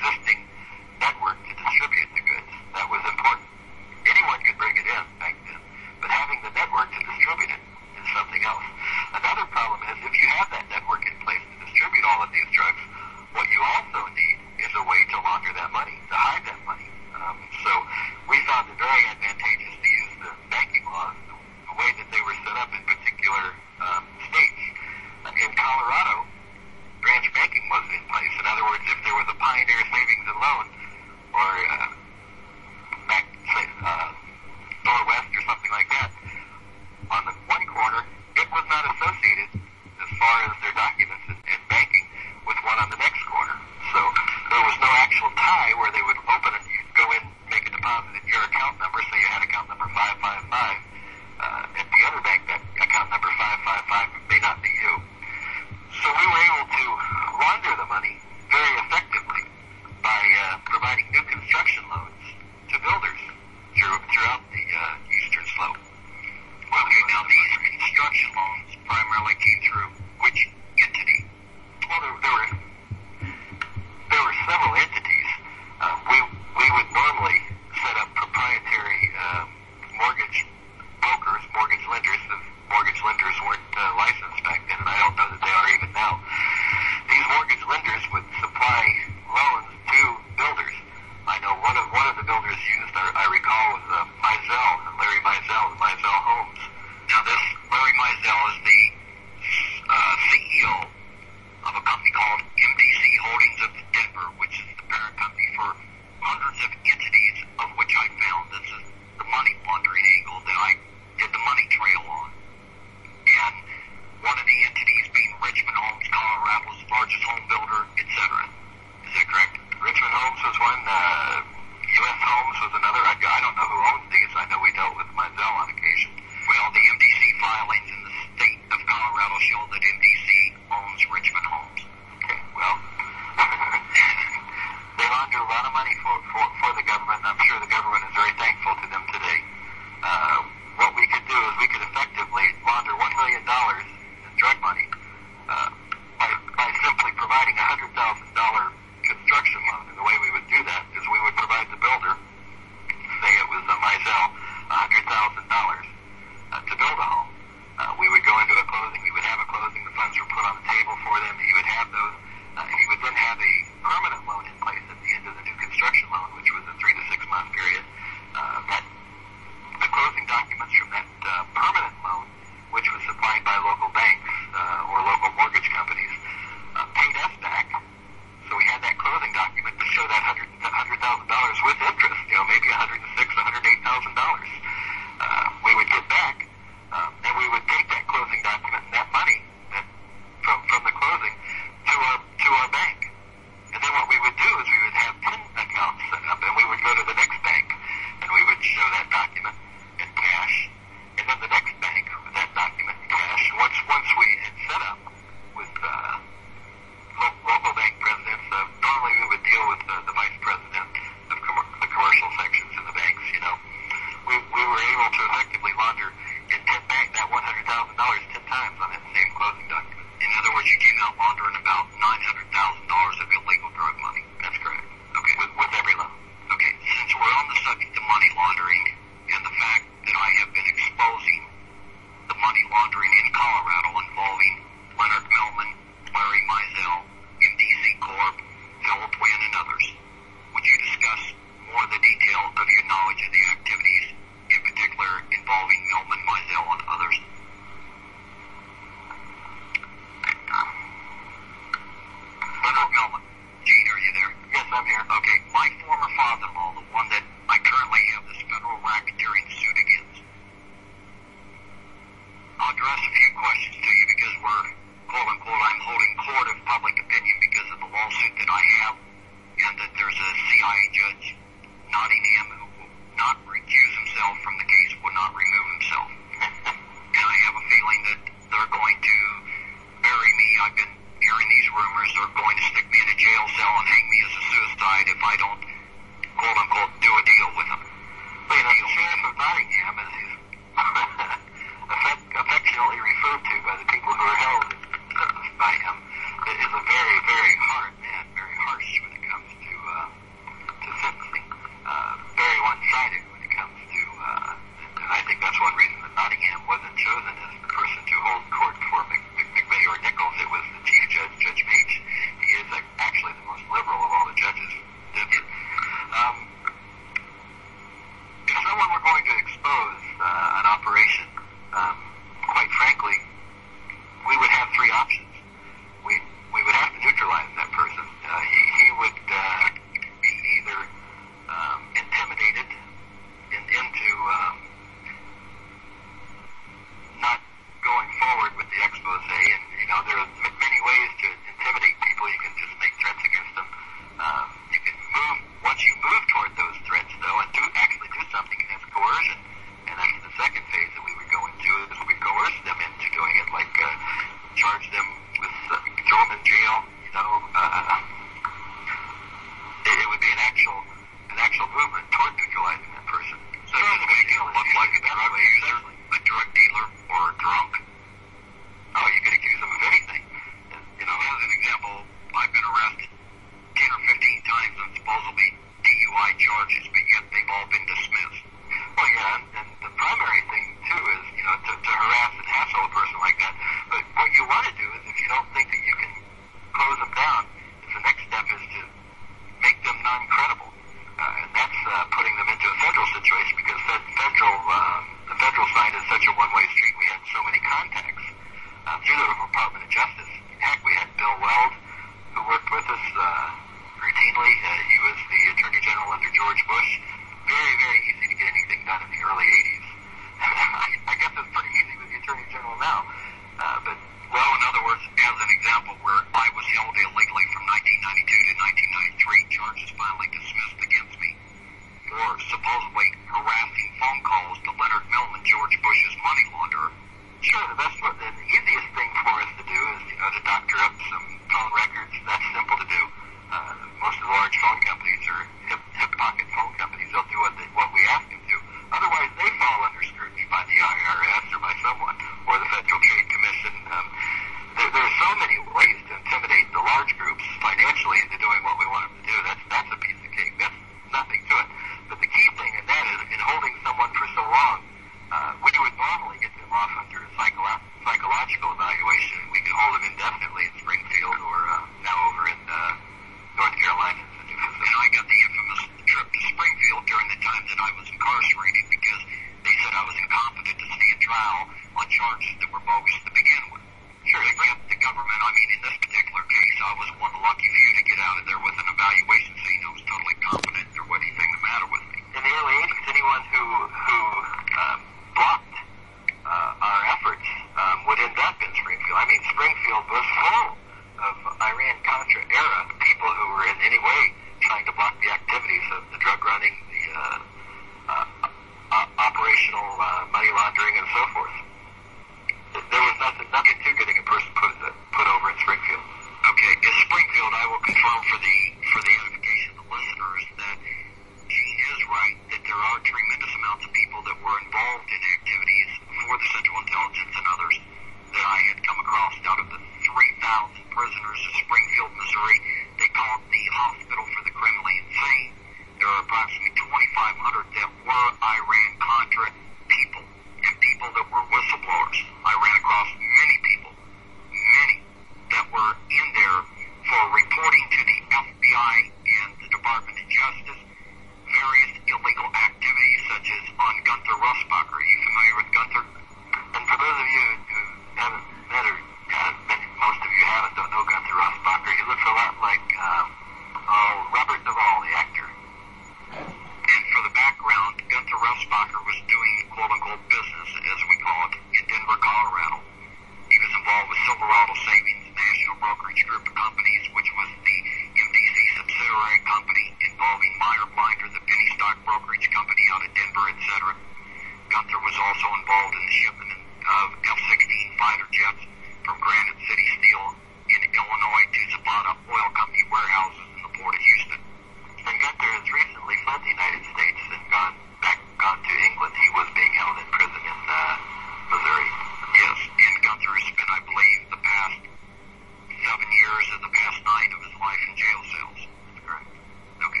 of Springfield, Missouri. They call it the Hospital for the Criminally Insane. There are approximately twenty-five hundred that were Iran-Contra people and people that were whistleblowers. I ran across many people, many, that were in there for reporting to the F B I and the Department of Justice various illegal activities, such as on Gunther Russbacher. Are you familiar with Gunther? And for those of you who haven't met or uh, many, most of you haven't, don't know Gunther Russbacher, he looks a lot like um, oh, Robert Duvall, the actor. And for the background, Gunther Russbacher was doing quote-unquote business, as we call it, in Denver, Colorado. He was involved with Silverado Savings National Brokerage Group of Companies, which was the M D C subsidiary company involving Meyer Blinder, the penny stock brokerage company out of Denver, et cetera. Gunther was also involved in the shipment of F sixteen fighter jets from Granite City Steel in Illinois to Zapata Oil Company warehouses in the port of Houston. And Gunther has recently fled the United States and gone back, gone to England. He was being held in prison in uh, Missouri. Yes, and Gunther has spent, I believe, the past seven years and the past nine of his life in jail cells. That's correct. Okay.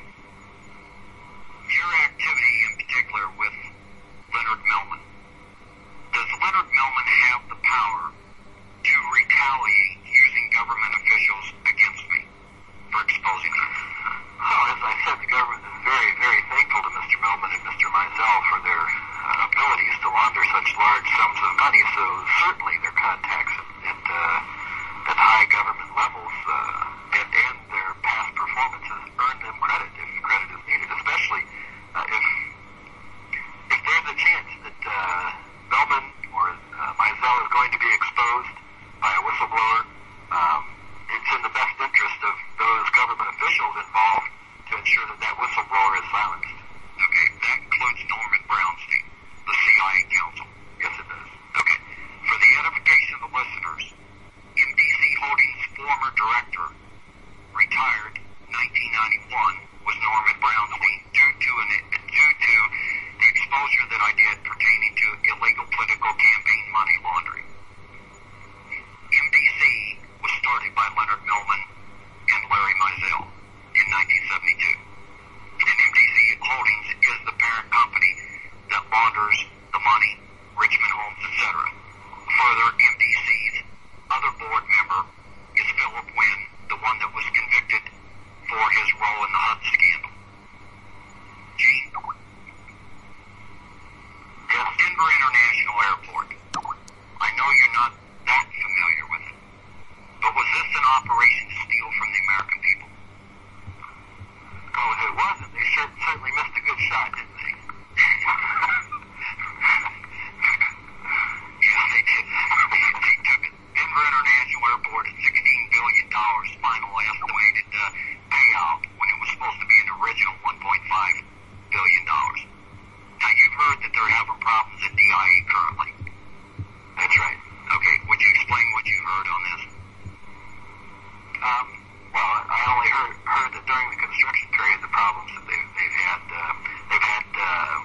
Your activity in particular with Leonard Millman. Does Leonard Millman have the power to retaliate using government officials against me for exposing me? Oh, as I said, the government is very, very thankful to Mister Millman and Mister Mizell for their uh, abilities to launder such large sums of money, so certainly their contacts at, at, uh, at high government levels uh, and, and their past performances earn them credit if credit is needed, especially uh, if if there's a chance that uh, Millman or uh, Mizell is going to be exposed by a whistleblower. Um, it's in the best interest of those government officials involved to ensure that that whistleblower is silenced. Okay, that includes Norman Brownstein, the C I A counsel. Yes, it does. Okay, for the edification of the listeners, M D C Holdings' former director, retired nineteen ninety-one, was Norman Brownstein due to an, due to the exposure that I did pertaining to illegal political campaign money laundering. M D C was started by Leonard Millman and Larry Mizell in nineteen seventy-two. And M D C Holdings is the parent company that launders the money, Richmond Homes, et cetera. Further, M D C's other board member is Philip Wynn, the one that was convicted for his role in the H U D scandal. Gene? Yes. Denver International Airport. I know you're not that familiar with it, but was this an operation to steal from the American people? Oh, if it wasn't, they sure, certainly missed a good shot, didn't they? Yeah, they did. They took it. Denver International Airport is sixteen billion dollars final estimated uh, payout when it was supposed to be an original one point five billion dollars. Now, you've heard that they're having problems at D I A currently. That's right. Okay, would you explain what you heard on this? Um, well, I only heard, heard that during the construction period, the problems that they've, they've had, uh, they've had uh,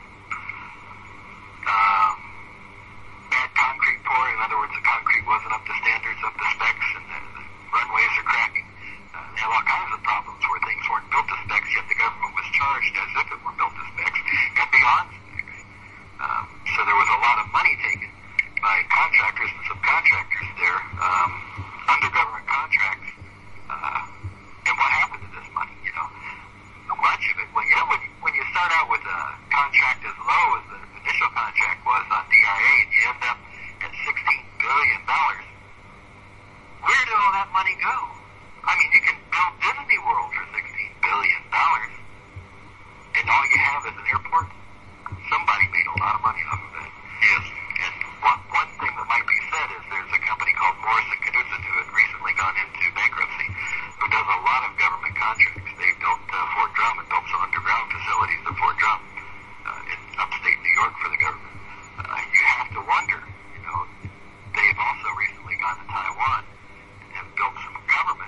um, bad concrete pouring. In other words, the concrete wasn't up to standards, up to specs, and the, the runways are cracking. Uh, they have all kinds of problems where things weren't built to specs, yet the government was charged as if it were built to specs and beyond specs. Um, so there was a lot of money taken by contractors and subcontractors there um, under government contracts. Uh, and what happened to this money? You know, much of it. Well, you know, when when you start out with a contract as low as the initial contract was on D I A, and you end up at sixteen billion dollars, where did all that money go? I mean, you can build Disney World for sixteen billion dollars, and all you have is an airport. Somebody made a lot of money off of that. Yes. And one, one thing that might be said is there's a company called Morrison Knudsen who had recently gone into bankruptcy, who does a lot of government contracts. They built uh, Fort Drum and built some underground facilities at Fort Drum uh, in upstate New York for the government. Uh, you have to wonder, you know, they've also recently gone to Taiwan and have built some government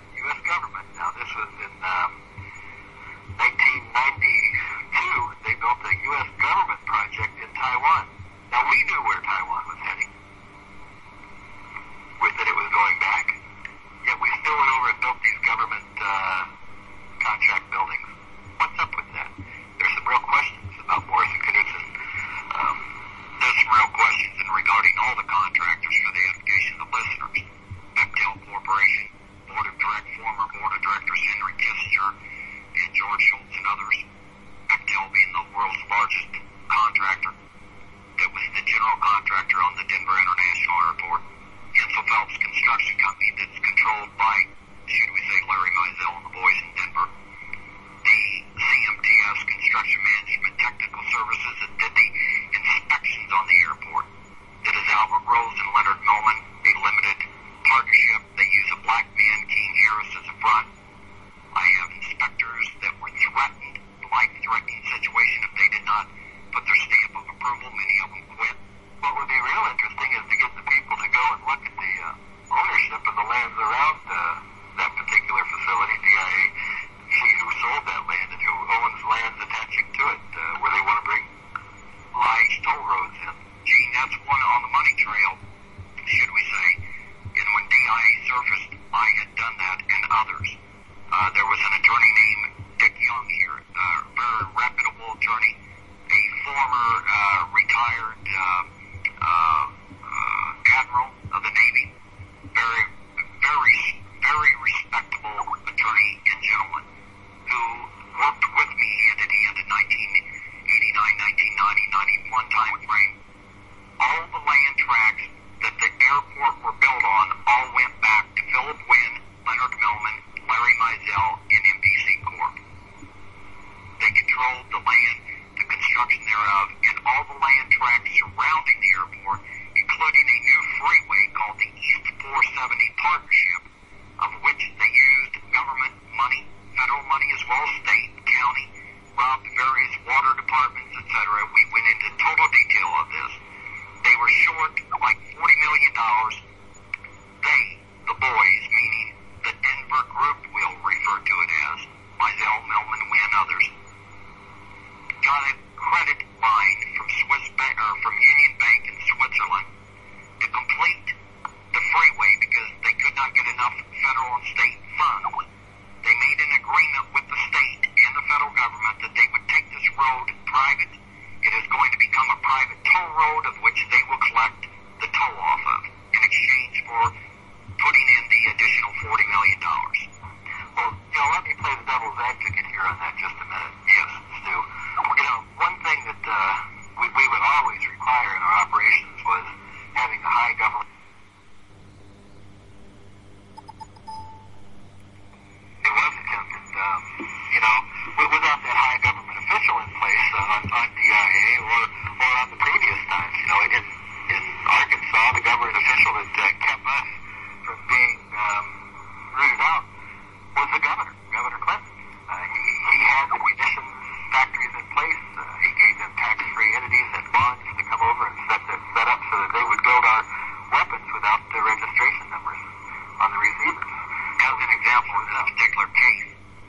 careful in this particular case.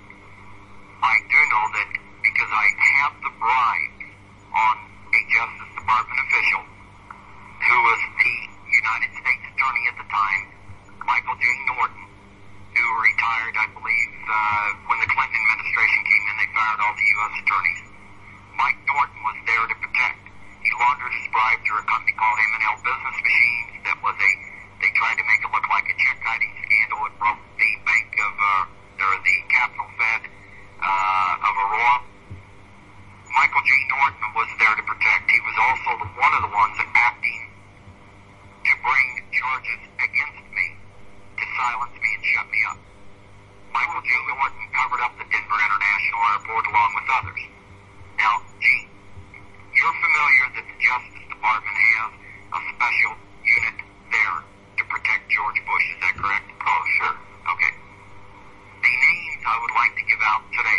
I do know that because I have the bribe on a Justice Department official who was the United States Attorney at the time, Michael J. Norton, who retired, I believe, uh, when the Clinton administration came in, they fired all the U S attorneys. Mike Norton was there to protect. He laundered his bribe through a company called M and L Business Machines that was a, they tried to make it look like a check kiting scandal. It broke the bank of, uh, or the Capital Fed, uh, of Aurora. Michael J. Norton was there to protect. He was also the, one of the ones acting to bring charges against me, to silence me and shut me up. Michael J. Norton covered up the Denver International Airport along with others. Now, Gene, you're familiar that the Justice Department has a special unit there to protect George Bush, is that correct? Oh, sure. Okay. The names I would like to give out today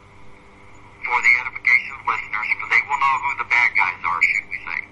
for the edification of listeners, for they will know who the bad guys are, should we say.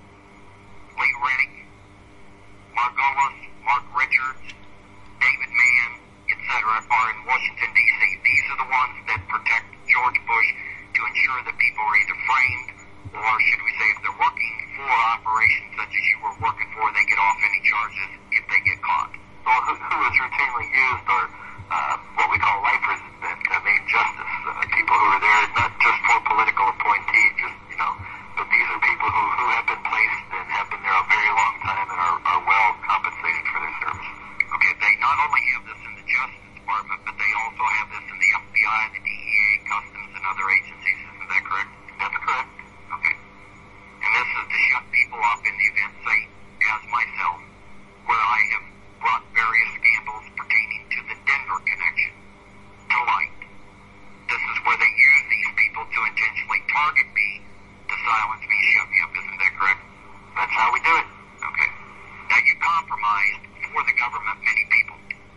Lee Rennick, Margolis, Mark Richards, David Mann, et cetera, are in Washington, D C. These are the ones that protect George Bush to ensure that people are either framed, or should we say, if they're working for operations such as you were working for, they get off any charges if they get caught. Well, who, who is routinely used are uh, what we call lifers that uh, named justice, uh, people who are there not just for political appointees, just, you know, but these are people who, who have been placed and have been there a very long time and are, are well compensated for their service. Okay, they not only have this in the Justice Department, but they also have this in the F B I, the D E A, Customs, and other agencies. Isn't that correct? That's correct. Okay. And this is to shut people up in the event, say, as myself, where I have brought various scandals pertaining to the Denver connection to light. This is where they use these people to intentionally target me, to silence me and shut me up. Isn't that correct? That's how we do it. Okay. Now, you compromised for the government many people.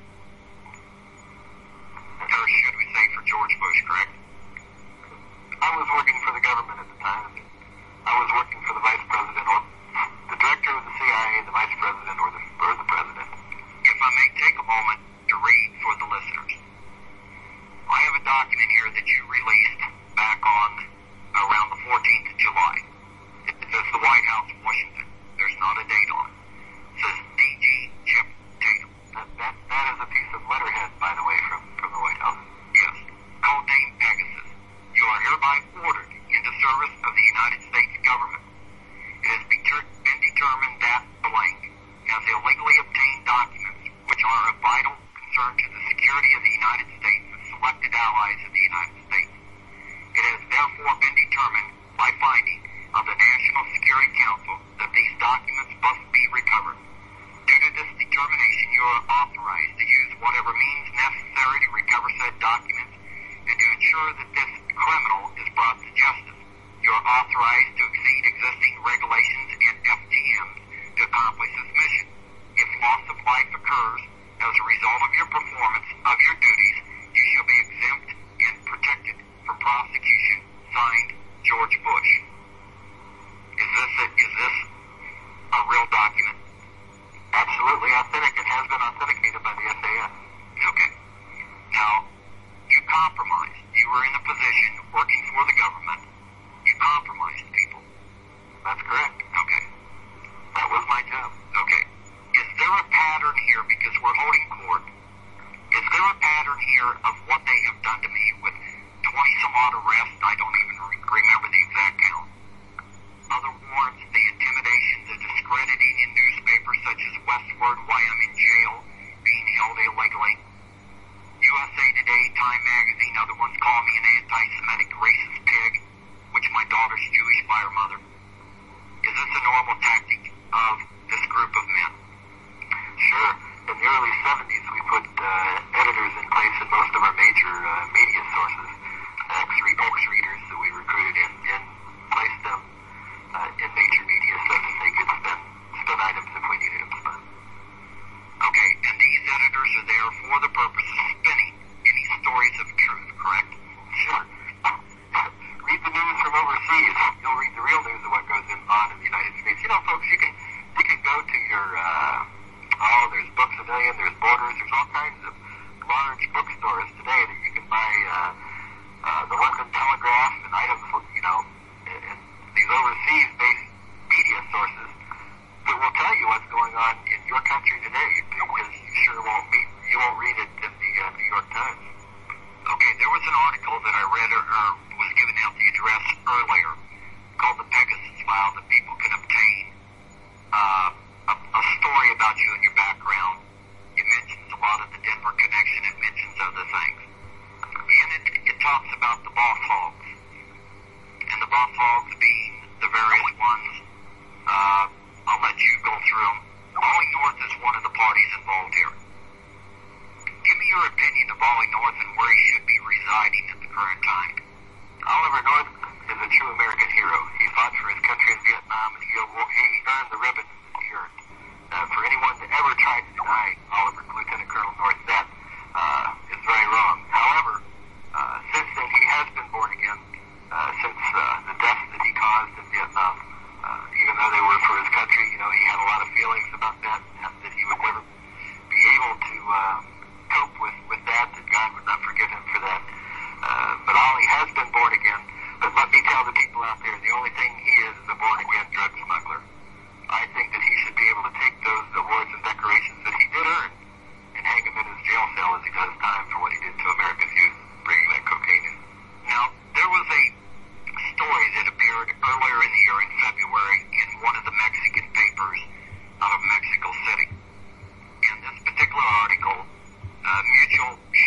Or should we say for George Bush, correct? I was working for the government at the time. I was working for the vice president, or the director of the C I A, the vice president, or the, or the president. If I may take a moment to read for the listeners. I have a document here that you released back on around the fourteenth of July. It says the White House, Washington. There's not a date on it. It says D G Chip Tatum. That, that, that is a piece of letterhead, by the way, from, from the White House. Yes. Codename Pegasus. You are hereby ordered into service of the United States government. It has been determined that blank has illegally obtained documents which are of vital concern to the security of the United States and selected allies of the United States. It has therefore been determined by finding of the National Security Council that these documents must be recovered. Due to this determination, you are authorized to use whatever means necessary to recover said documents and to ensure that this criminal is brought to justice. You are authorized to exceed existing regulations and F D Ms to accomplish this mission. If loss of life occurs as a result of your performance of your duties, you shall be exempt and protected from prosecution. Signed, George Bush. Is this a, is this a real document? Absolutely authentic. It has been authenticated by the S A N. Okay. Now, you compromised. You were in a position working for the government. You compromised people. That's correct. Okay. That was my job. Okay. Is there a pattern here, because we're holding court, is there a pattern here of what they have done to me with twenty some odd arrests? I don't even re- remember the exact count. Other warrants, the intimidation, the discrediting in newspapers such as Westward, why I'm in jail, being held illegally. U S A Today, Time Magazine, other ones call me an anti-Semitic racist pig, which my daughter's Jewish by her mother. Is this a normal tactic of this group of men? Sure. In the early seventies, we put uh, editors in place in most of our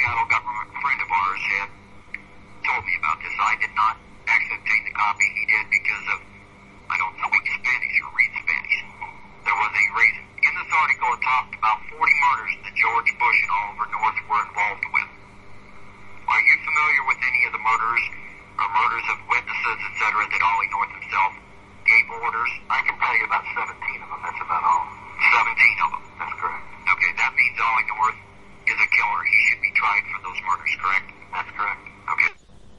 Seattle government friend of ours had told me about this. I did not actually obtain the copy. He did because of, I don't speak Spanish or read Spanish. There was a reason. In this article, it talked about forty murders that George Bush and Oliver North were involved with. Are you familiar with any of the murders or murders of witnesses, et cetera, that Ollie North himself gave orders? I can tell you about seventeen of them. That's about all. seventeen of them. That's correct. Okay, that means Ollie North is a killer. He should be tried for those murders, correct? That's correct. Okay.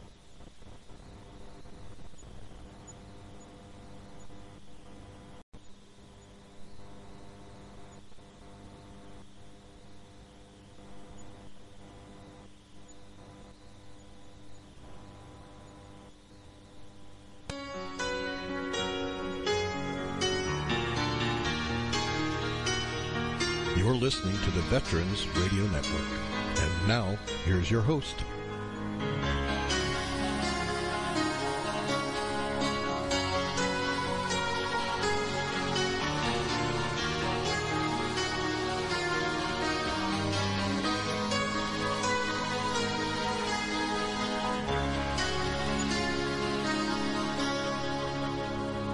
You're listening to the Veterans Radio Network. And now, here's your host.